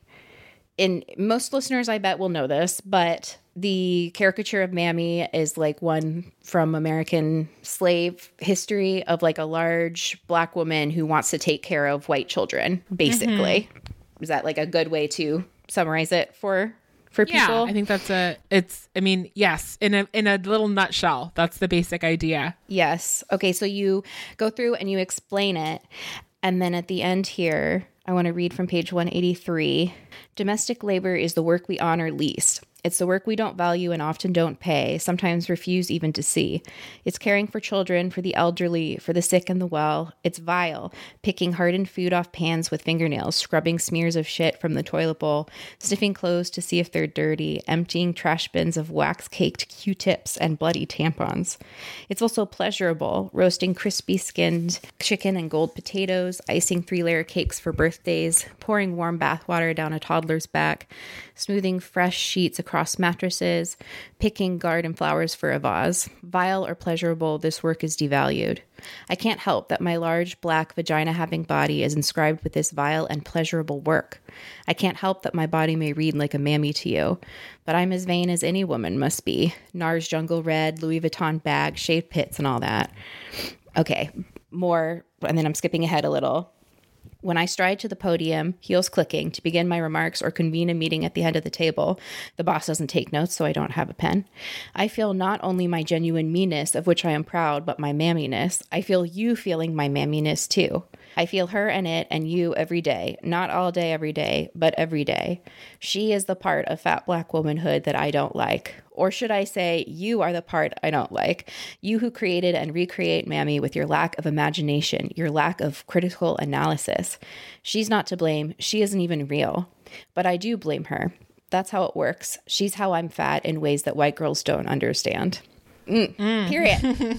[SPEAKER 4] in most listeners, I bet will know this, but the caricature of Mammy is like one from American slave history of like a large black woman who wants to take care of white children, basically. Mm-hmm. Is that like a good way to summarize it for for people?
[SPEAKER 6] Yeah, I think that's a, it's, I mean, yes, in a in a little nutshell, that's the basic idea.
[SPEAKER 4] Yes. Okay, so you go through and you explain it. And then at the end here, I want to read from page one eighty-three. Domestic labor is the work we honor least. It's the work we don't value and often don't pay, sometimes refuse even to see. It's caring for children, for the elderly, for the sick and the well. It's vile, picking hardened food off pans with fingernails, scrubbing smears of shit from the toilet bowl, sniffing clothes to see if they're dirty, emptying trash bins of wax-caked Q-tips and bloody tampons. It's also pleasurable, roasting crispy-skinned chicken and gold potatoes, icing three-layer cakes for birthdays, pouring warm bathwater down a toddler's back, smoothing fresh sheets across mattresses, picking garden flowers for a vase. Vile or pleasurable, this work is devalued. I can't help that my large, black, vagina-having body is inscribed with this vile and pleasurable work. I can't help that my body may read like a mammy to you, but I'm as vain as any woman must be. NARS jungle red, Louis Vuitton bag, shaved pits, and all that. Okay, more, and then I'm skipping ahead a little. When I stride to the podium, heels clicking, to begin my remarks or convene a meeting at the head of the table, the boss doesn't take notes, so I don't have a pen. I feel not only my genuine meanness, of which I am proud, but my mamminess. I feel you feeling my mamminess too. I feel her and it and you every day. Not all day every day, but every day. She is the part of fat black womanhood that I don't like. Or should I say, you are the part I don't like. You who created and recreate Mammy with your lack of imagination, your lack of critical analysis. She's not to blame. She isn't even real. But I do blame her. That's how it works. She's how I'm fat in ways that white girls don't understand. Mm. Mm. Period.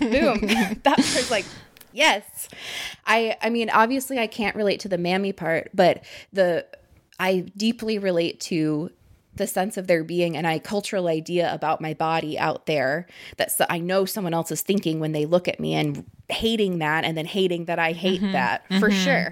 [SPEAKER 4] Boom. That was like... Yes. I I mean, obviously I can't relate to the mammy part, but the I deeply relate to the sense of there being an I cultural idea about my body out there that so I know someone else is thinking when they look at me and hating that and then hating that I hate mm-hmm, that mm-hmm. for sure.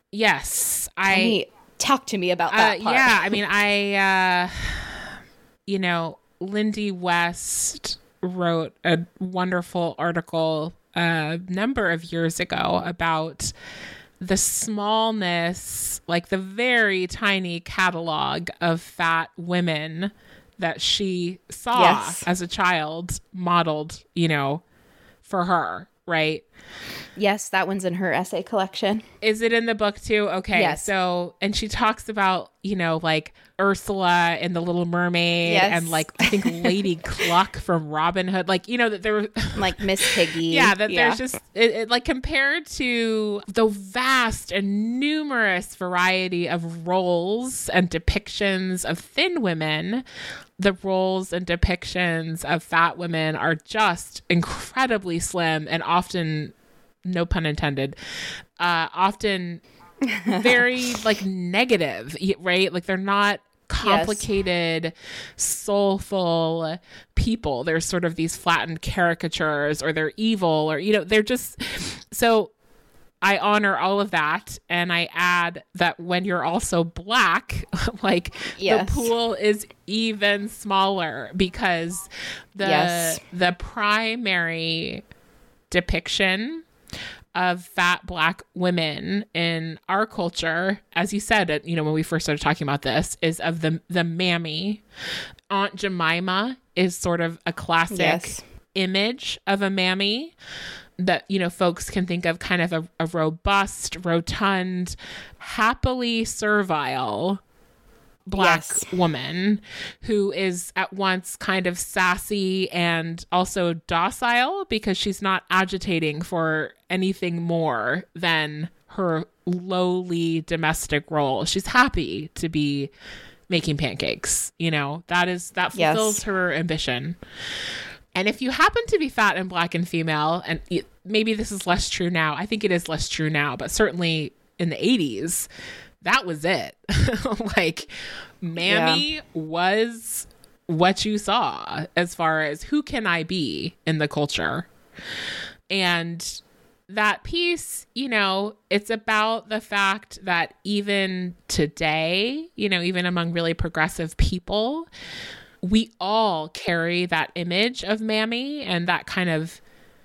[SPEAKER 6] Yes.
[SPEAKER 4] I me, talk to me about that
[SPEAKER 6] uh,
[SPEAKER 4] part.
[SPEAKER 6] Yeah. I mean, I, uh, you know, Lindy West wrote a wonderful article a number of years ago about the smallness, like the very tiny catalog of fat women that she saw yes. as a child modeled, you know, for her, right?
[SPEAKER 4] Yes, that one's in her essay collection.
[SPEAKER 6] Is it in the book too? Okay.
[SPEAKER 4] Yes.
[SPEAKER 6] So, and she talks about, you know, like Ursula and the Little Mermaid yes. and like, I think Lady Cluck from Robin Hood. Like, you know, that there were
[SPEAKER 4] like Miss Piggy.
[SPEAKER 6] Yeah. That yeah. there's just, it, it, like compared to the vast and numerous variety of roles and depictions of thin women, the roles and depictions of fat women are just incredibly slim and often, no pun intended, uh, often very like negative, right? Like they're not complicated, yes. soulful people. They're sort of these flattened caricatures, or they're evil, or, you know, they're just, so I honor all of that. And I add that when you're also black, like yes. the pool is even smaller, because the, yes. the primary depiction of fat Black women in our culture, as you said, you know, when we first started talking about this, is of the the mammy. Aunt Jemima is sort of a classic
[SPEAKER 4] Yes.
[SPEAKER 6] image of a mammy that, you know, folks can think of, kind of a, a robust, rotund, happily servile Black
[SPEAKER 4] Yes.
[SPEAKER 6] woman who is at once kind of sassy and also docile because she's not agitating for anything more than her lowly domestic role. She's happy to be making pancakes. You know, that is, that
[SPEAKER 4] Yes.
[SPEAKER 6] fulfills her ambition. And if you happen to be fat and Black and female, and y- maybe this is less true now, I think it is less true now, but certainly in the eighties, that was it. Like, mammy
[SPEAKER 4] Yeah.
[SPEAKER 6] was what you saw as far as who can I be in the culture. And that piece, you know, it's about the fact that even today, you know, even among really progressive people, we all carry that image of mammy and that kind of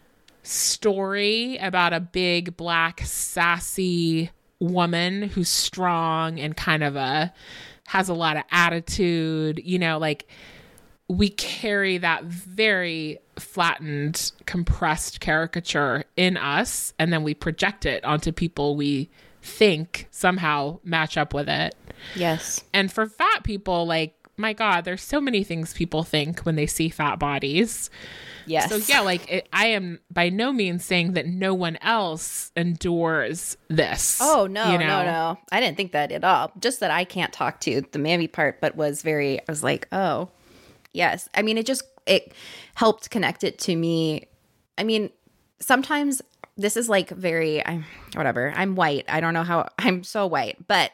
[SPEAKER 6] story about a big Black sassy woman who's strong and kind of a has a lot of attitude, you know, like we carry that very flattened, compressed caricature in us, and then we project it onto people we think somehow match up with it.
[SPEAKER 4] Yes.
[SPEAKER 6] And for fat people, like, my God, there's so many things people think when they see fat bodies.
[SPEAKER 4] Yes.
[SPEAKER 6] So yeah, like it, I am by no means saying that no one else endures this.
[SPEAKER 4] Oh, no,
[SPEAKER 6] you know?
[SPEAKER 4] no, no. I didn't think that at all. Just that I can't talk to the mammy part, but was very, I was like, oh, yes. I mean, it just, it helped connect it to me. I mean, sometimes this is like very, I'm, whatever, I'm white. I don't know how, I'm so white. But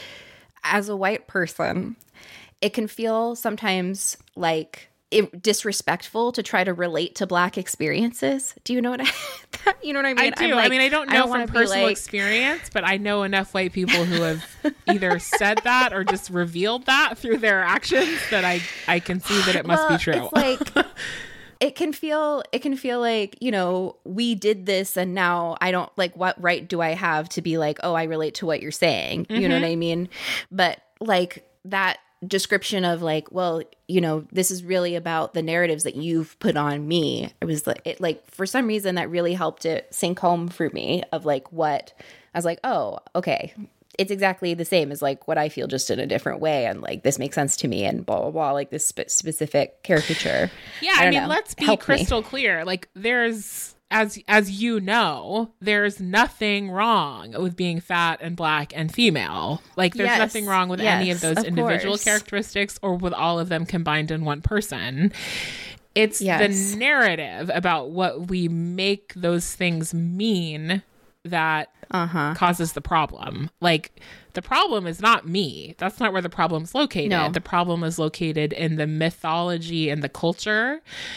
[SPEAKER 4] as a white person, it can feel sometimes like it, disrespectful to try to relate to Black experiences. Do you know what I, you know what I mean?
[SPEAKER 6] I do.
[SPEAKER 4] I'm like,
[SPEAKER 6] I mean, I don't know
[SPEAKER 4] wanna
[SPEAKER 6] from
[SPEAKER 4] be
[SPEAKER 6] personal
[SPEAKER 4] like-
[SPEAKER 6] experience, but I know enough white people who have either said that or just revealed that through their actions that I, I can see that it must
[SPEAKER 4] Well,
[SPEAKER 6] be true.
[SPEAKER 4] It's like it can feel it can feel like, you know, we did this and now I don't like what right do I have to be like, oh, I relate to what you're saying. You know what I mean? But like that description of like, well, you know, this is really about the narratives that you've put on me. It was like, it like for some reason that really helped it sink home for me of like what I was like, oh, okay. It's exactly the same as like what I feel, just in a different way. And like, this makes sense to me and blah, blah, blah, like this spe- specific caricature.
[SPEAKER 6] Yeah.
[SPEAKER 4] I
[SPEAKER 6] I,
[SPEAKER 4] don't
[SPEAKER 6] mean,
[SPEAKER 4] know.
[SPEAKER 6] let's be
[SPEAKER 4] Help me.
[SPEAKER 6] crystal clear. Like there's, as, as you know, there's nothing wrong with being fat and Black and female. Like there's
[SPEAKER 4] Yes.
[SPEAKER 6] nothing wrong with any of
[SPEAKER 4] Yes,
[SPEAKER 6] those
[SPEAKER 4] of
[SPEAKER 6] individual
[SPEAKER 4] course.
[SPEAKER 6] characteristics or with all of them combined in one person. It's
[SPEAKER 4] Yes.
[SPEAKER 6] the narrative about what we make those things mean that
[SPEAKER 4] Uh-huh.
[SPEAKER 6] causes the problem. Like the problem is not me. That's not where the problem's located.
[SPEAKER 4] No.
[SPEAKER 6] The problem is located in the mythology and the culture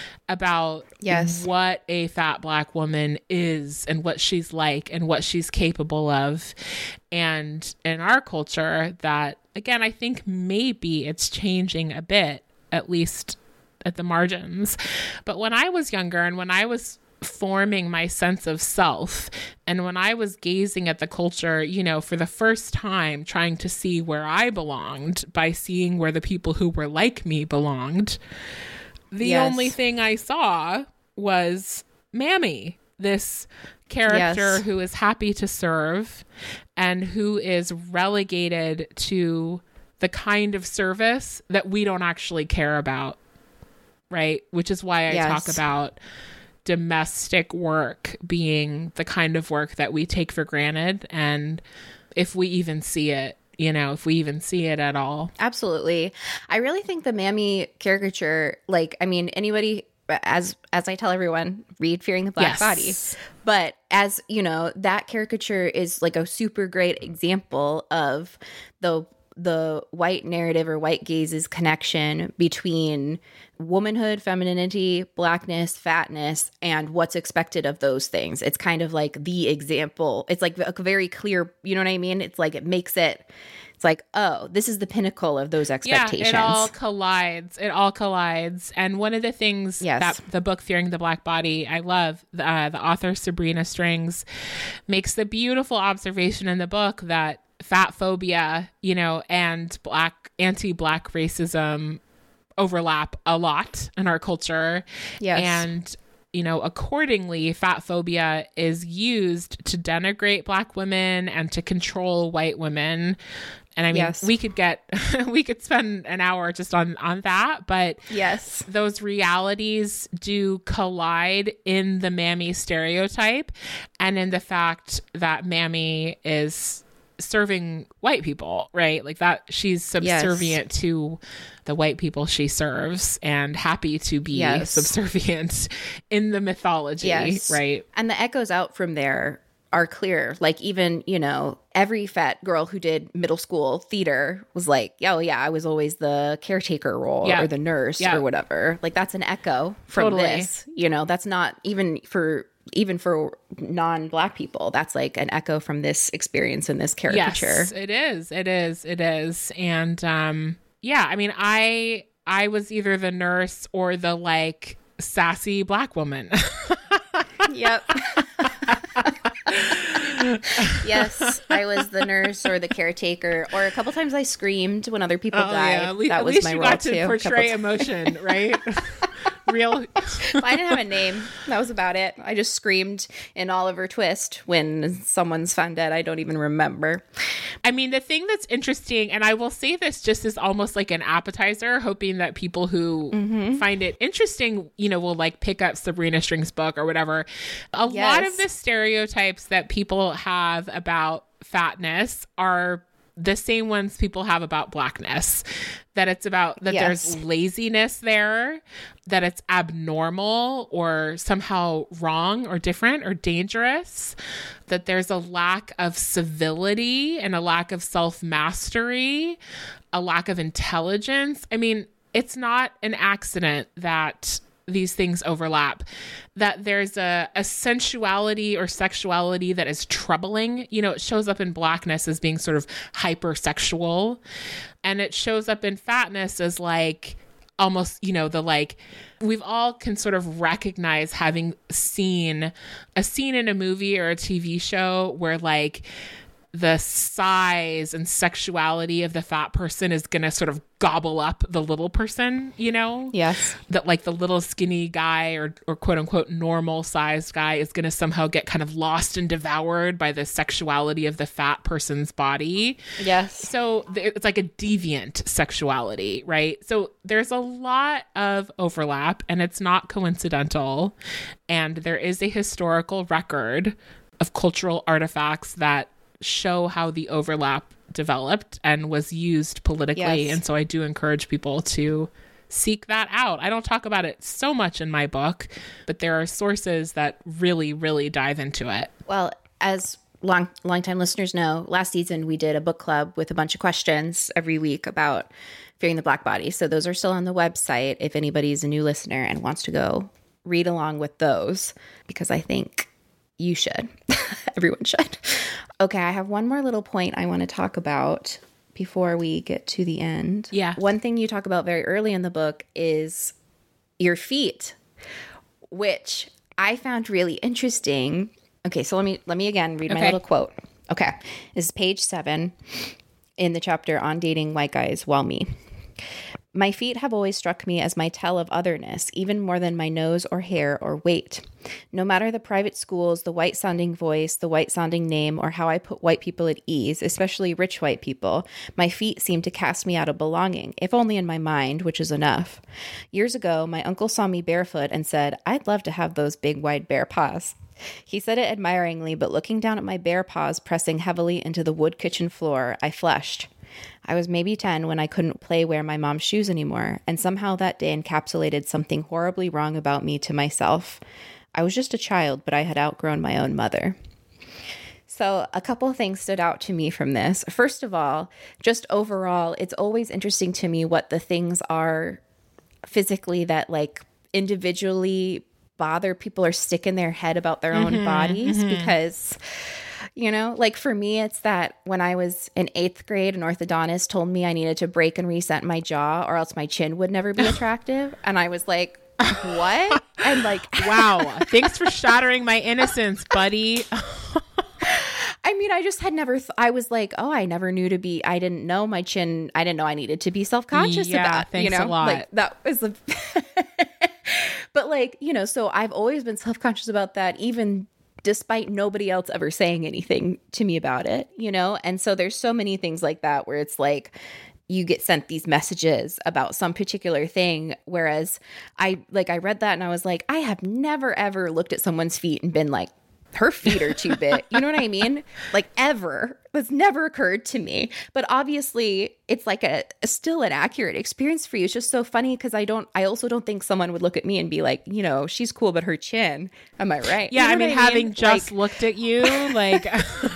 [SPEAKER 6] about
[SPEAKER 4] Yes.
[SPEAKER 6] what a fat Black woman is and what she's like and what she's capable of. And in our culture, that again, I think maybe it's changing a bit, at least at the margins. But when I was younger and when I was forming my sense of self, and when I was gazing at the culture, you know, for the first time, trying to see where I belonged by seeing where the people who were like me belonged, the
[SPEAKER 4] Yes.
[SPEAKER 6] only thing I saw was Mammy, this character
[SPEAKER 4] Yes.
[SPEAKER 6] who is happy to serve and who is relegated to the kind of service that we don't actually care about, right? Which is why I
[SPEAKER 4] Yes.
[SPEAKER 6] talk about domestic work being the kind of work that we take for granted. And if we even see it, you know, if we even see it at all.
[SPEAKER 4] Absolutely. I really think the Mammy caricature, like, I mean, anybody, as as I tell everyone, read Fearing the Black
[SPEAKER 6] Yes.
[SPEAKER 4] Body. But as, you know, that caricature is like a super great example of the the white narrative or white gaze's connection between womanhood, femininity, Blackness, fatness, and what's expected of those things. It's kind of like the example. It's like a very clear, you know what I mean? It's like it makes it It's like, oh, this is the pinnacle of those expectations.
[SPEAKER 6] Yeah, it all collides. It all collides. And one of the things
[SPEAKER 4] yes.
[SPEAKER 6] that the book Fearing the Black Body, I love, uh, the author Sabrina Strings makes the beautiful observation in the book that fat phobia, you know, and black anti-black racism overlap a lot in our culture.
[SPEAKER 4] Yes.
[SPEAKER 6] And you know, accordingly, fat phobia is used to denigrate Black women and to control white women. And I mean,
[SPEAKER 4] yes.
[SPEAKER 6] we could get, we could spend an hour just on, on that, but
[SPEAKER 4] yes,
[SPEAKER 6] those realities do collide in the mammy stereotype and in the fact that mammy is serving white people, right? Like that she's subservient yes. to the white people she serves and happy to be yes. subservient in the mythology, yes. right?
[SPEAKER 4] And the echoes out from there are clear. Like even, you know, every fat girl who did middle school theater was like, oh yeah, I was always the caretaker role yeah. or the nurse yeah. or whatever. Like that's an echo from
[SPEAKER 6] totally.
[SPEAKER 4] this, you know, that's not even for even for non-Black people, that's like an echo from this experience in this caricature.
[SPEAKER 6] Yes, it is. It is. It is. And um, yeah, I mean, I I was either the nurse or the like sassy Black woman.
[SPEAKER 4] Yep. Yes, I was the nurse or the caretaker, or a couple times I screamed when other people
[SPEAKER 6] oh,
[SPEAKER 4] died.
[SPEAKER 6] Yeah. Le-
[SPEAKER 4] that
[SPEAKER 6] at
[SPEAKER 4] was
[SPEAKER 6] least
[SPEAKER 4] my
[SPEAKER 6] you
[SPEAKER 4] role
[SPEAKER 6] got to
[SPEAKER 4] too.
[SPEAKER 6] portray emotion, right? Real.
[SPEAKER 4] Well, I didn't have a name. That was about it. I just screamed in Oliver Twist when someone's found dead. I don't even remember.
[SPEAKER 6] I mean, the thing that's interesting, and I will say this just as almost like an appetizer, hoping that people who mm-hmm. find it interesting, you know, will like pick up Sabrina Strings' book or whatever. A yes. lot of the stereotypes that people have about fatness are the same ones people have about Blackness, that it's about that yes. there's laziness there, that it's abnormal or somehow wrong or different or dangerous, that there's a lack of civility and a lack of self-mastery, a lack of intelligence. I mean, it's not an accident that these things overlap, that there's a, a sensuality or sexuality that is troubling. You know, it shows up in Blackness as being sort of hypersexual, and it shows up in fatness as like almost, you know, the like, we've all can sort of recognize having seen a scene in a movie or a T V show where like the size and sexuality of the fat person is going to sort of gobble up the little person, you know?
[SPEAKER 4] Yes.
[SPEAKER 6] That like the little skinny guy or, or quote unquote normal sized guy is going to somehow get kind of lost and devoured by the sexuality of the fat person's body.
[SPEAKER 4] Yes.
[SPEAKER 6] So th- it's like a deviant sexuality, right? So there's a lot of overlap and it's not coincidental. And there is a historical record of cultural artifacts that show how the overlap developed and was used politically.
[SPEAKER 4] Yes.
[SPEAKER 6] And so I do encourage people to seek that out. I don't talk about it so much in my book, but there are sources that really, really dive into it.
[SPEAKER 4] Well, as long longtime listeners know, last season we did a book club with a bunch of questions every week about Fearing the Black Body. So those are still on the website if anybody's a new listener and wants to go read along with those, because I think you should. Everyone should. Okay, I have one more little point I want to talk about before we get to the end.
[SPEAKER 6] Yeah.
[SPEAKER 4] One thing you talk about very early in the book is your feet, which I found really interesting. Okay, so let me let me again read my
[SPEAKER 6] okay.
[SPEAKER 4] little quote. Okay, this is page seven in the chapter on dating white guys while me. My feet have always struck me as my tell of otherness, even more than my nose or hair or weight. No matter the private schools, the white-sounding voice, the white-sounding name, or how I put white people at ease, especially rich white people, my feet seem to cast me out of belonging, if only in my mind, which is enough. Years ago, my uncle saw me barefoot and said, "I'd love to have those big, wide, bare paws." He said it admiringly, but looking down at my bare paws pressing heavily into the wood kitchen floor, I flushed. I was maybe ten when I couldn't play wear my mom's shoes anymore, and somehow that day encapsulated something horribly wrong about me to myself. I was just a child, but I had outgrown my own mother. So a couple of things stood out to me from this. First of all, just overall, it's always interesting to me what the things are physically that like individually bother people or stick in their head about their mm-hmm, own bodies, mm-hmm. because You know, like for me, it's that when I was in eighth grade, an orthodontist told me I needed to break and reset my jaw or else my chin would never be attractive. And I was like, what? And like,
[SPEAKER 6] wow, thanks for shattering my innocence, buddy.
[SPEAKER 4] I mean, I just had never, th- I was like, oh, I never knew to be, I didn't know my chin, I didn't know I needed to be self-conscious
[SPEAKER 6] yeah,
[SPEAKER 4] about,
[SPEAKER 6] thanks
[SPEAKER 4] you know,
[SPEAKER 6] a lot.
[SPEAKER 4] like that was the, but like, you know, so I've always been self-conscious about that, even despite nobody else ever saying anything to me about it, you know? And so there's so many things like that where it's like, you get sent these messages about some particular thing. Whereas I, like, I read that and I was like, I have never, ever looked at someone's feet and been like, her feet are too big. You know what I mean? Like ever. It's never occurred to me. But obviously it's like a, a still an accurate experience for you. It's just so funny because I don't, I also don't think someone would look at me and be like, you know, she's cool, but her chin. Am I right?
[SPEAKER 6] Yeah.
[SPEAKER 4] You know
[SPEAKER 6] I mean,
[SPEAKER 4] I
[SPEAKER 6] having
[SPEAKER 4] mean?
[SPEAKER 6] just
[SPEAKER 4] like,
[SPEAKER 6] looked at you, like,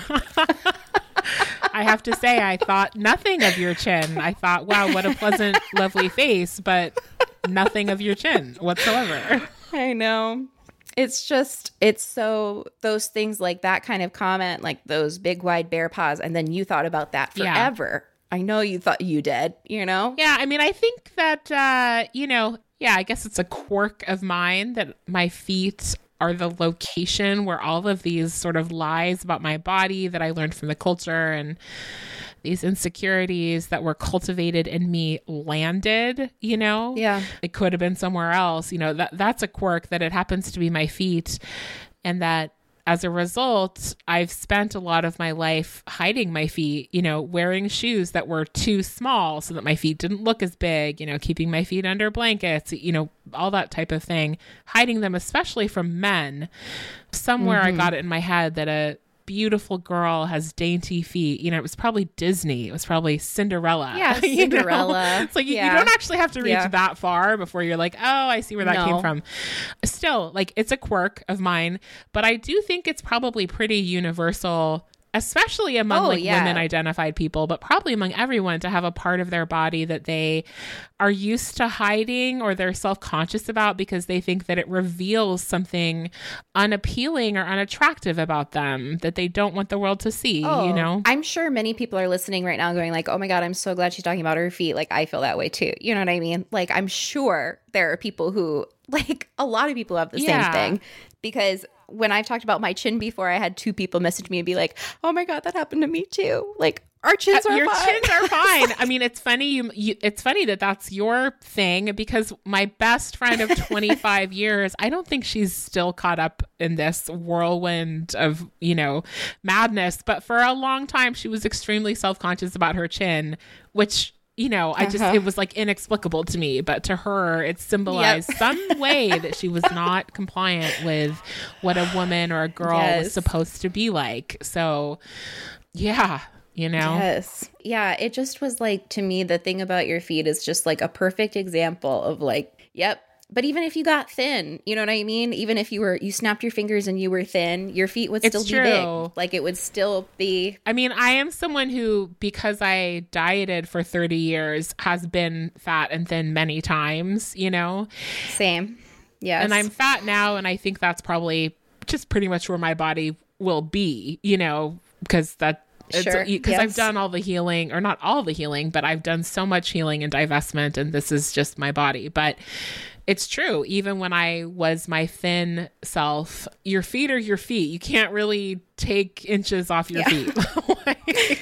[SPEAKER 6] I have to say, I thought nothing of your chin. I thought, wow, what a pleasant, lovely face, but nothing of your chin whatsoever.
[SPEAKER 4] I know. It's just, it's so, those things like that kind of comment, like those big wide bear paws, and then you thought about that forever. Yeah. I know you thought you did, you know?
[SPEAKER 6] Yeah, I mean, I think that, uh, you know, yeah, I guess it's a quirk of mine that my feet are the location where all of these sort of lies about my body that I learned from the culture and these insecurities that were cultivated in me landed, you know?
[SPEAKER 4] Yeah.
[SPEAKER 6] It could have been somewhere else. You know, that that's a quirk that it happens to be my feet. And that as a result, I've spent a lot of my life hiding my feet, you know, wearing shoes that were too small so that my feet didn't look as big, you know, keeping my feet under blankets, you know, all that type of thing, hiding them, especially from men. Somewhere mm-hmm. I got it in my head that a beautiful girl has dainty feet. You know, it was probably Disney. It was probably Cinderella.
[SPEAKER 4] Yeah, Cinderella.
[SPEAKER 6] You know? It's like you,
[SPEAKER 4] yeah.
[SPEAKER 6] you don't actually have to reach
[SPEAKER 4] yeah.
[SPEAKER 6] that far before you're like, oh, I see where that
[SPEAKER 4] no.
[SPEAKER 6] came from. Still, like, it's a quirk of mine, but I do think it's probably pretty universal, especially among
[SPEAKER 4] oh,
[SPEAKER 6] like
[SPEAKER 4] yeah.
[SPEAKER 6] women identified people, but probably among everyone, to have a part of their body that they are used to hiding or they're self-conscious about because they think that it reveals something unappealing or unattractive about them that they don't want the world to see,
[SPEAKER 4] oh,
[SPEAKER 6] you know?
[SPEAKER 4] I'm sure many people are listening right now going like, oh my God, I'm so glad she's talking about her feet. Like, I feel that way too. You know what I mean? Like, I'm sure there are people who, like, a lot of people have the
[SPEAKER 6] yeah.
[SPEAKER 4] same thing because when I've talked about my chin before, I had two people message me and be like, oh my God, that happened to me too. Like, our chins are
[SPEAKER 6] your
[SPEAKER 4] fine.
[SPEAKER 6] chins are fine. I mean, it's funny. You, you, it's funny that that's your thing because my best friend of twenty-five years, I don't think she's still caught up in this whirlwind of, you know, madness. But for a long time, she was extremely self-conscious about her chin, which, you know, I just, uh-huh. it was like inexplicable to me, but to her, it symbolized yep. some way that she was not compliant with what a woman or a girl yes. was supposed to be like. So, yeah. You know?
[SPEAKER 4] Yes. Yeah. It just was like, to me, the thing about your feet is just like a perfect example of like, yep. But even if you got thin, you know what I mean? Even if you were, you snapped your fingers and you were thin, your feet would still
[SPEAKER 6] it's
[SPEAKER 4] be
[SPEAKER 6] true.
[SPEAKER 4] big. Like it would still be.
[SPEAKER 6] I mean, I am someone who, because I dieted for thirty years, has been fat and thin many times, you know?
[SPEAKER 4] Same. Yes.
[SPEAKER 6] And I'm fat now. And I think that's probably just pretty much where my body will be, you know, because that,
[SPEAKER 4] Sure.
[SPEAKER 6] Because
[SPEAKER 4] yes.
[SPEAKER 6] I've done all the healing, or not all the healing, but I've done so much healing and divestment, and this is just my body. But it's true. Even when I was my thin self, your feet are your feet. You can't really take inches off your
[SPEAKER 4] yeah.
[SPEAKER 6] feet.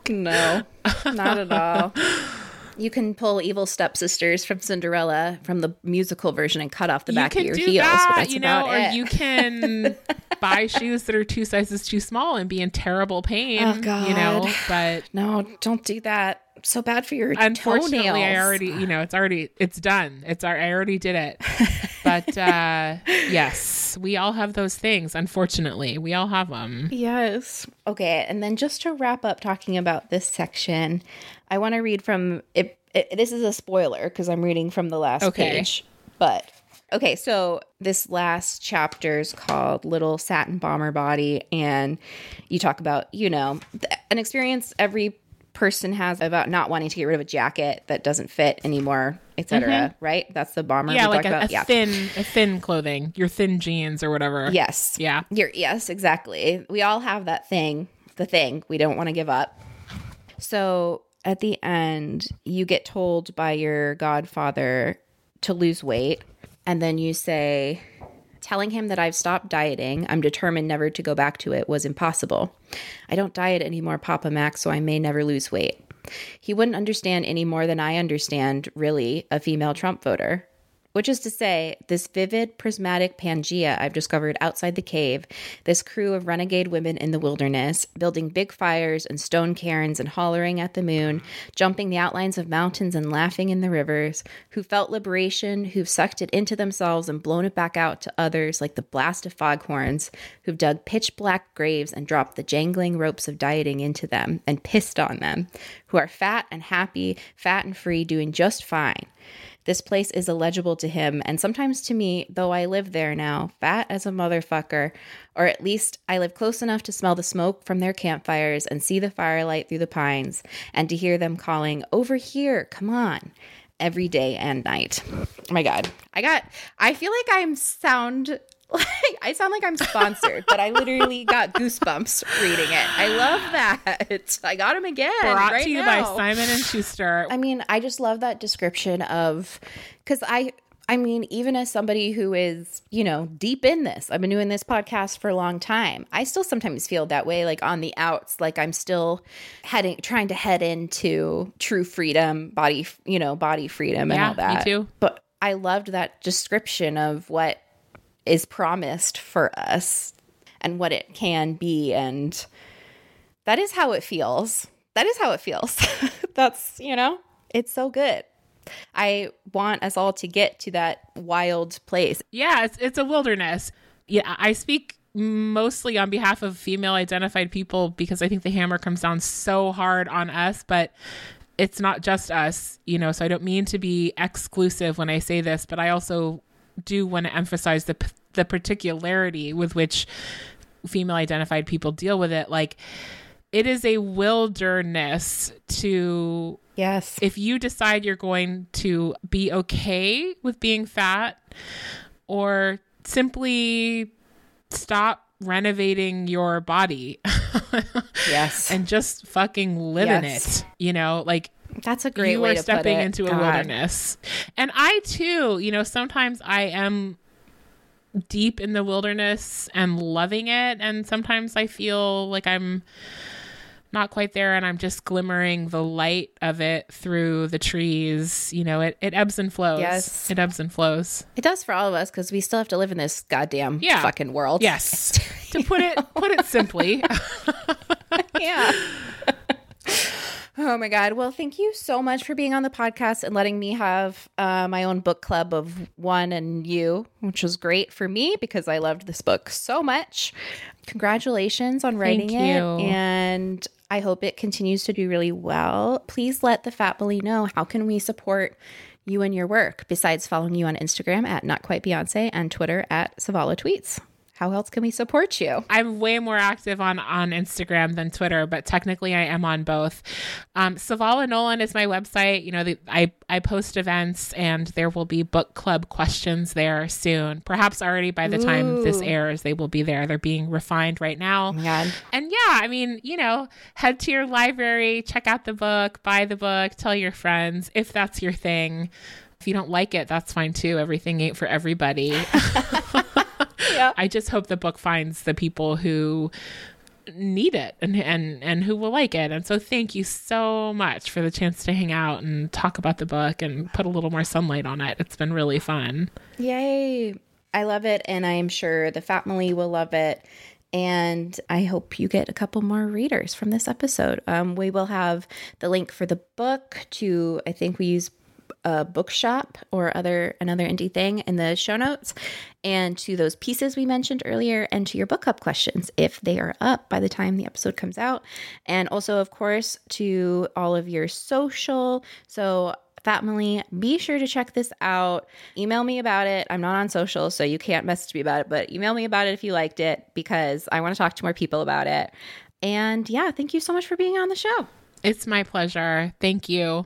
[SPEAKER 4] No, not at all. You can pull evil stepsisters from Cinderella from the musical version and cut off the back of your heels.
[SPEAKER 6] That,
[SPEAKER 4] but that's
[SPEAKER 6] you know,
[SPEAKER 4] about
[SPEAKER 6] or
[SPEAKER 4] it.
[SPEAKER 6] you can buy shoes that are two sizes too small and be in terrible pain.
[SPEAKER 4] Oh God.
[SPEAKER 6] You know, but
[SPEAKER 4] no, don't do that. So bad for your
[SPEAKER 6] unfortunately,
[SPEAKER 4] toenails.
[SPEAKER 6] I already, you know, it's already, it's done. It's our, I already did it. But uh, yes, we all have those things. Unfortunately, we all have them.
[SPEAKER 4] Yes. Okay. And then just to wrap up talking about this section, I want to read from it. it this is a spoiler because I'm reading from the last
[SPEAKER 6] okay.
[SPEAKER 4] page. But okay, so this last chapter is called Little Satin Bomber Body. And you talk about, you know, an experience every person has about not wanting to get rid of a jacket that doesn't fit anymore, et cetera. Mm-hmm. Right? That's the bomber.
[SPEAKER 6] Yeah,
[SPEAKER 4] we
[SPEAKER 6] like a,
[SPEAKER 4] about.
[SPEAKER 6] a
[SPEAKER 4] yeah.
[SPEAKER 6] thin, a thin clothing, your thin jeans or whatever.
[SPEAKER 4] Yes.
[SPEAKER 6] Yeah.
[SPEAKER 4] You're, yes, exactly. We all have that thing, the thing we don't want to give up. So at the end, you get told by your godfather to lose weight, and then you say, telling him that I've stopped dieting, I'm determined never to go back to it, was impossible. I don't diet anymore, Papa Mac, so I may never lose weight. He wouldn't understand any more than I understand, really, a female Trump voter. Which is to say, this vivid, prismatic Pangea I've discovered outside the cave, this crew of renegade women in the wilderness, building big fires and stone cairns and hollering at the moon, jumping the outlines of mountains and laughing in the rivers, who felt liberation, who've sucked it into themselves and blown it back out to others like the blast of foghorns, who've dug pitch-black graves and dropped the jangling ropes of dieting into them and pissed on them, who are fat and happy, fat and free, doing just fine. This place is illegible to him, and sometimes to me, though I live there now, fat as a motherfucker, or at least I live close enough to smell the smoke from their campfires and see the firelight through the pines, and to hear them calling, over here, come on, every day and night. Oh my God. I got, I feel like I'm sound... Like, I sound like I'm sponsored, but I literally got goosebumps reading it. I love that. I got him again.
[SPEAKER 6] Brought
[SPEAKER 4] right
[SPEAKER 6] to you
[SPEAKER 4] now.
[SPEAKER 6] by Simon and Schuster.
[SPEAKER 4] I mean, I just love that description of, because I, I mean, even as somebody who is, you know, deep in this, I've been doing this podcast for a long time. I still sometimes feel that way, like on the outs, like I'm still heading, trying to head into true freedom, body, you know, body freedom and
[SPEAKER 6] yeah,
[SPEAKER 4] all that.
[SPEAKER 6] Me too.
[SPEAKER 4] But I loved that description of what is promised for us and what it can be. And that is how it feels. That is how it feels. That's, you know, it's so good. I want us all to get to that wild place.
[SPEAKER 6] Yeah, it's it's a wilderness. Yeah, I speak mostly on behalf of female identified people because I think the hammer comes down so hard on us, but it's not just us, you know, so I don't mean to be exclusive when I say this, but I also do want to emphasize the the particularity with which female identified people deal with it. Like, it is a wilderness to,
[SPEAKER 4] yes,
[SPEAKER 6] if you decide you're going to be okay with being fat or simply stop renovating your body.
[SPEAKER 4] Yes.
[SPEAKER 6] And just fucking live
[SPEAKER 4] yes.
[SPEAKER 6] in it, you know, like,
[SPEAKER 4] that's a great
[SPEAKER 6] you
[SPEAKER 4] way
[SPEAKER 6] are
[SPEAKER 4] to
[SPEAKER 6] stepping
[SPEAKER 4] put it.
[SPEAKER 6] into a
[SPEAKER 4] God.
[SPEAKER 6] wilderness. And I too, you know, sometimes I am deep in the wilderness and loving it. And sometimes I feel like I'm not quite there and I'm just glimmering the light of it through the trees. You know, it, it ebbs and flows.
[SPEAKER 4] Yes.
[SPEAKER 6] It ebbs and flows.
[SPEAKER 4] It does for all of us because we still have to live in this goddamn
[SPEAKER 6] yeah.
[SPEAKER 4] fucking world.
[SPEAKER 6] Yes. To put it, put it simply.
[SPEAKER 4] Yeah. Oh my God. Well, thank you so much for being on the podcast and letting me have uh, my own book club of one and you, which was great for me because I loved this book so much. Congratulations on writing
[SPEAKER 6] Thank
[SPEAKER 4] it.
[SPEAKER 6] you.
[SPEAKER 4] And I hope it continues to do really well. Please let the Fatmily know, how can we support you and your work besides following you on Instagram at Not Quite Beyonce and Twitter at Savala Tweets? How else can we support you?
[SPEAKER 6] I'm way more active on, on Instagram than Twitter, but technically I am on both. Um, Savala Nolan is my website. You know, the, I, I post events and there will be book club questions there soon. Perhaps already by the
[SPEAKER 4] Ooh.
[SPEAKER 6] time this airs, they will be there. They're being refined right now.
[SPEAKER 4] Oh my God.
[SPEAKER 6] And yeah, I mean, you know, head to your library, check out the book, buy the book, tell your friends if that's your thing. If you don't like it, that's fine too. Everything ain't for everybody.
[SPEAKER 4] Yeah.
[SPEAKER 6] I just hope the book finds the people who need it and, and, and who will like it. And so thank you so much for the chance to hang out and talk about the book and put a little more sunlight on it. It's been really fun.
[SPEAKER 4] Yay. I love it. And I am sure the Fatmily will love it. And I hope you get a couple more readers from this episode. Um, we will have the link for the book to, I think we use a bookshop or other another indie thing in the show notes, and to those pieces we mentioned earlier, and to your book club questions if they are up by the time the episode comes out, and also of course to all of your social. So Fatmily, be sure to check this out. Email me about it. I'm not on social, so you can't message me about it, but email me about it if you liked it, because I want to talk to more people about it. And yeah, thank you so much for being on the show.
[SPEAKER 6] It's my pleasure. Thank you.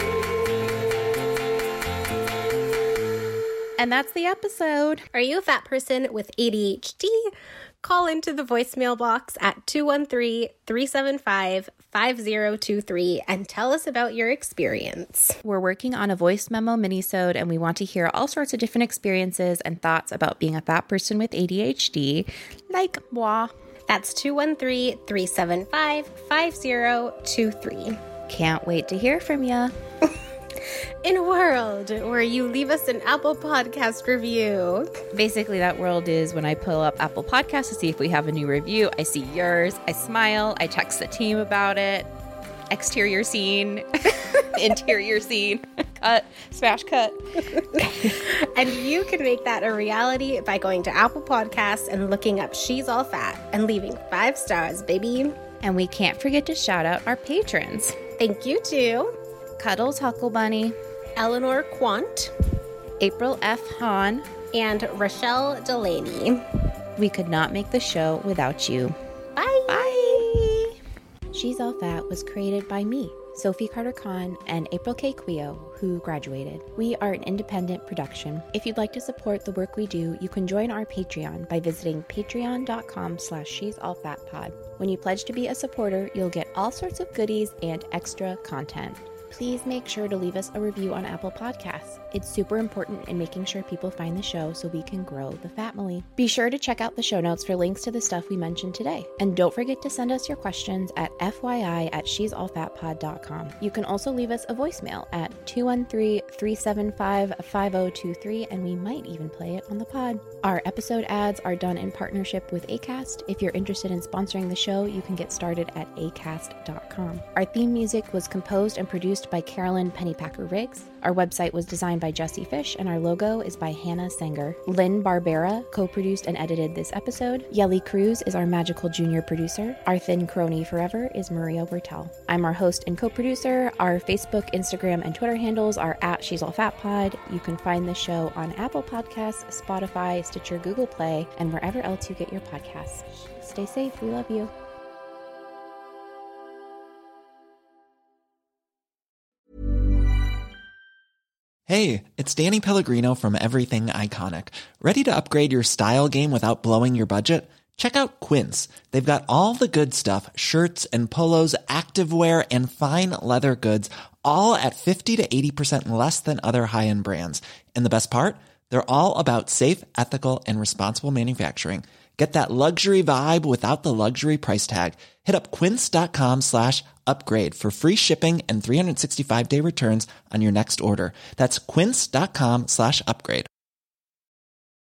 [SPEAKER 4] And that's the episode.
[SPEAKER 5] Are you a fat person with A D H D? Call into the voicemail box at two one three, three seven five, five zero two three and tell us about your experience.
[SPEAKER 4] We're working on a voice memo minisode, and we want to hear all sorts of different experiences and thoughts about being a fat person with A D H D, like moi.
[SPEAKER 5] That's two one three, three seven five, five zero two three.
[SPEAKER 4] Can't wait to hear from ya.
[SPEAKER 5] In a world where you leave us an Apple Podcast review.
[SPEAKER 4] Basically, that world is when I pull up Apple Podcasts to see if we have a new review. I see yours. I smile. I text the team about it. Exterior scene. Interior scene. Cut. Smash cut.
[SPEAKER 5] And you can make that a reality by going to Apple Podcasts and looking up She's All Fat and leaving five stars, baby.
[SPEAKER 4] And we can't forget to shout out our patrons.
[SPEAKER 5] Thank you to
[SPEAKER 4] Cuddles Huckle Bunny,
[SPEAKER 5] Eleanor Quant,
[SPEAKER 4] April F. Hahn,
[SPEAKER 5] and Rochelle Delaney.
[SPEAKER 4] We could not make the show without you.
[SPEAKER 5] Bye.
[SPEAKER 4] Bye. She's All Fat was created by me, Sophie Carter-Kahn, and April K. Quio, who graduated. We are an independent production. If you'd like to support the work we do, you can join our Patreon by visiting patreon.com slash she's all fat pod. When you pledge to be a supporter, you'll get all sorts of goodies and extra content. Please make sure to leave us a review on Apple Podcasts. It's super important in making sure people find the show so we can grow the family. Be sure to check out the show notes for links to the stuff we mentioned today. And don't forget to send us your questions at F Y I at she's all fat pod dot com. You can also leave us a voicemail at two one three, three seven five, five zero two three, and we might even play it on the pod. Our episode ads are done in partnership with Acast. If you're interested in sponsoring the show, you can get started at acast dot com. Our theme music was composed and produced by Carolyn Pennypacker Riggs. Our website was designed by Jesse Fish, and our logo is by Hannah Sanger. Lynn Barbera co-produced and edited this episode. Yelly Cruz is our magical junior producer. Our thin crony forever is Maria Bertel. I'm our host and co-producer. Our Facebook, Instagram, and Twitter handles are at She's All Fat Pod. You can find the show on Apple Podcasts, Spotify, Stitcher, Google Play, and wherever else you get your podcasts. Stay safe. We love you.
[SPEAKER 8] Hey, it's Danny Pellegrino from Everything Iconic. Ready to upgrade your style game without blowing your budget? Check out Quince. They've got all the good stuff, shirts and polos, activewear, and fine leather goods, all at fifty to eighty percent less than other high-end brands. And the best part? They're all about safe, ethical, and responsible manufacturing. Get that luxury vibe without the luxury price tag. Hit up quince.com slash upgrade for free shipping and three sixty-five day returns on your next order. That's quince.com slash upgrade.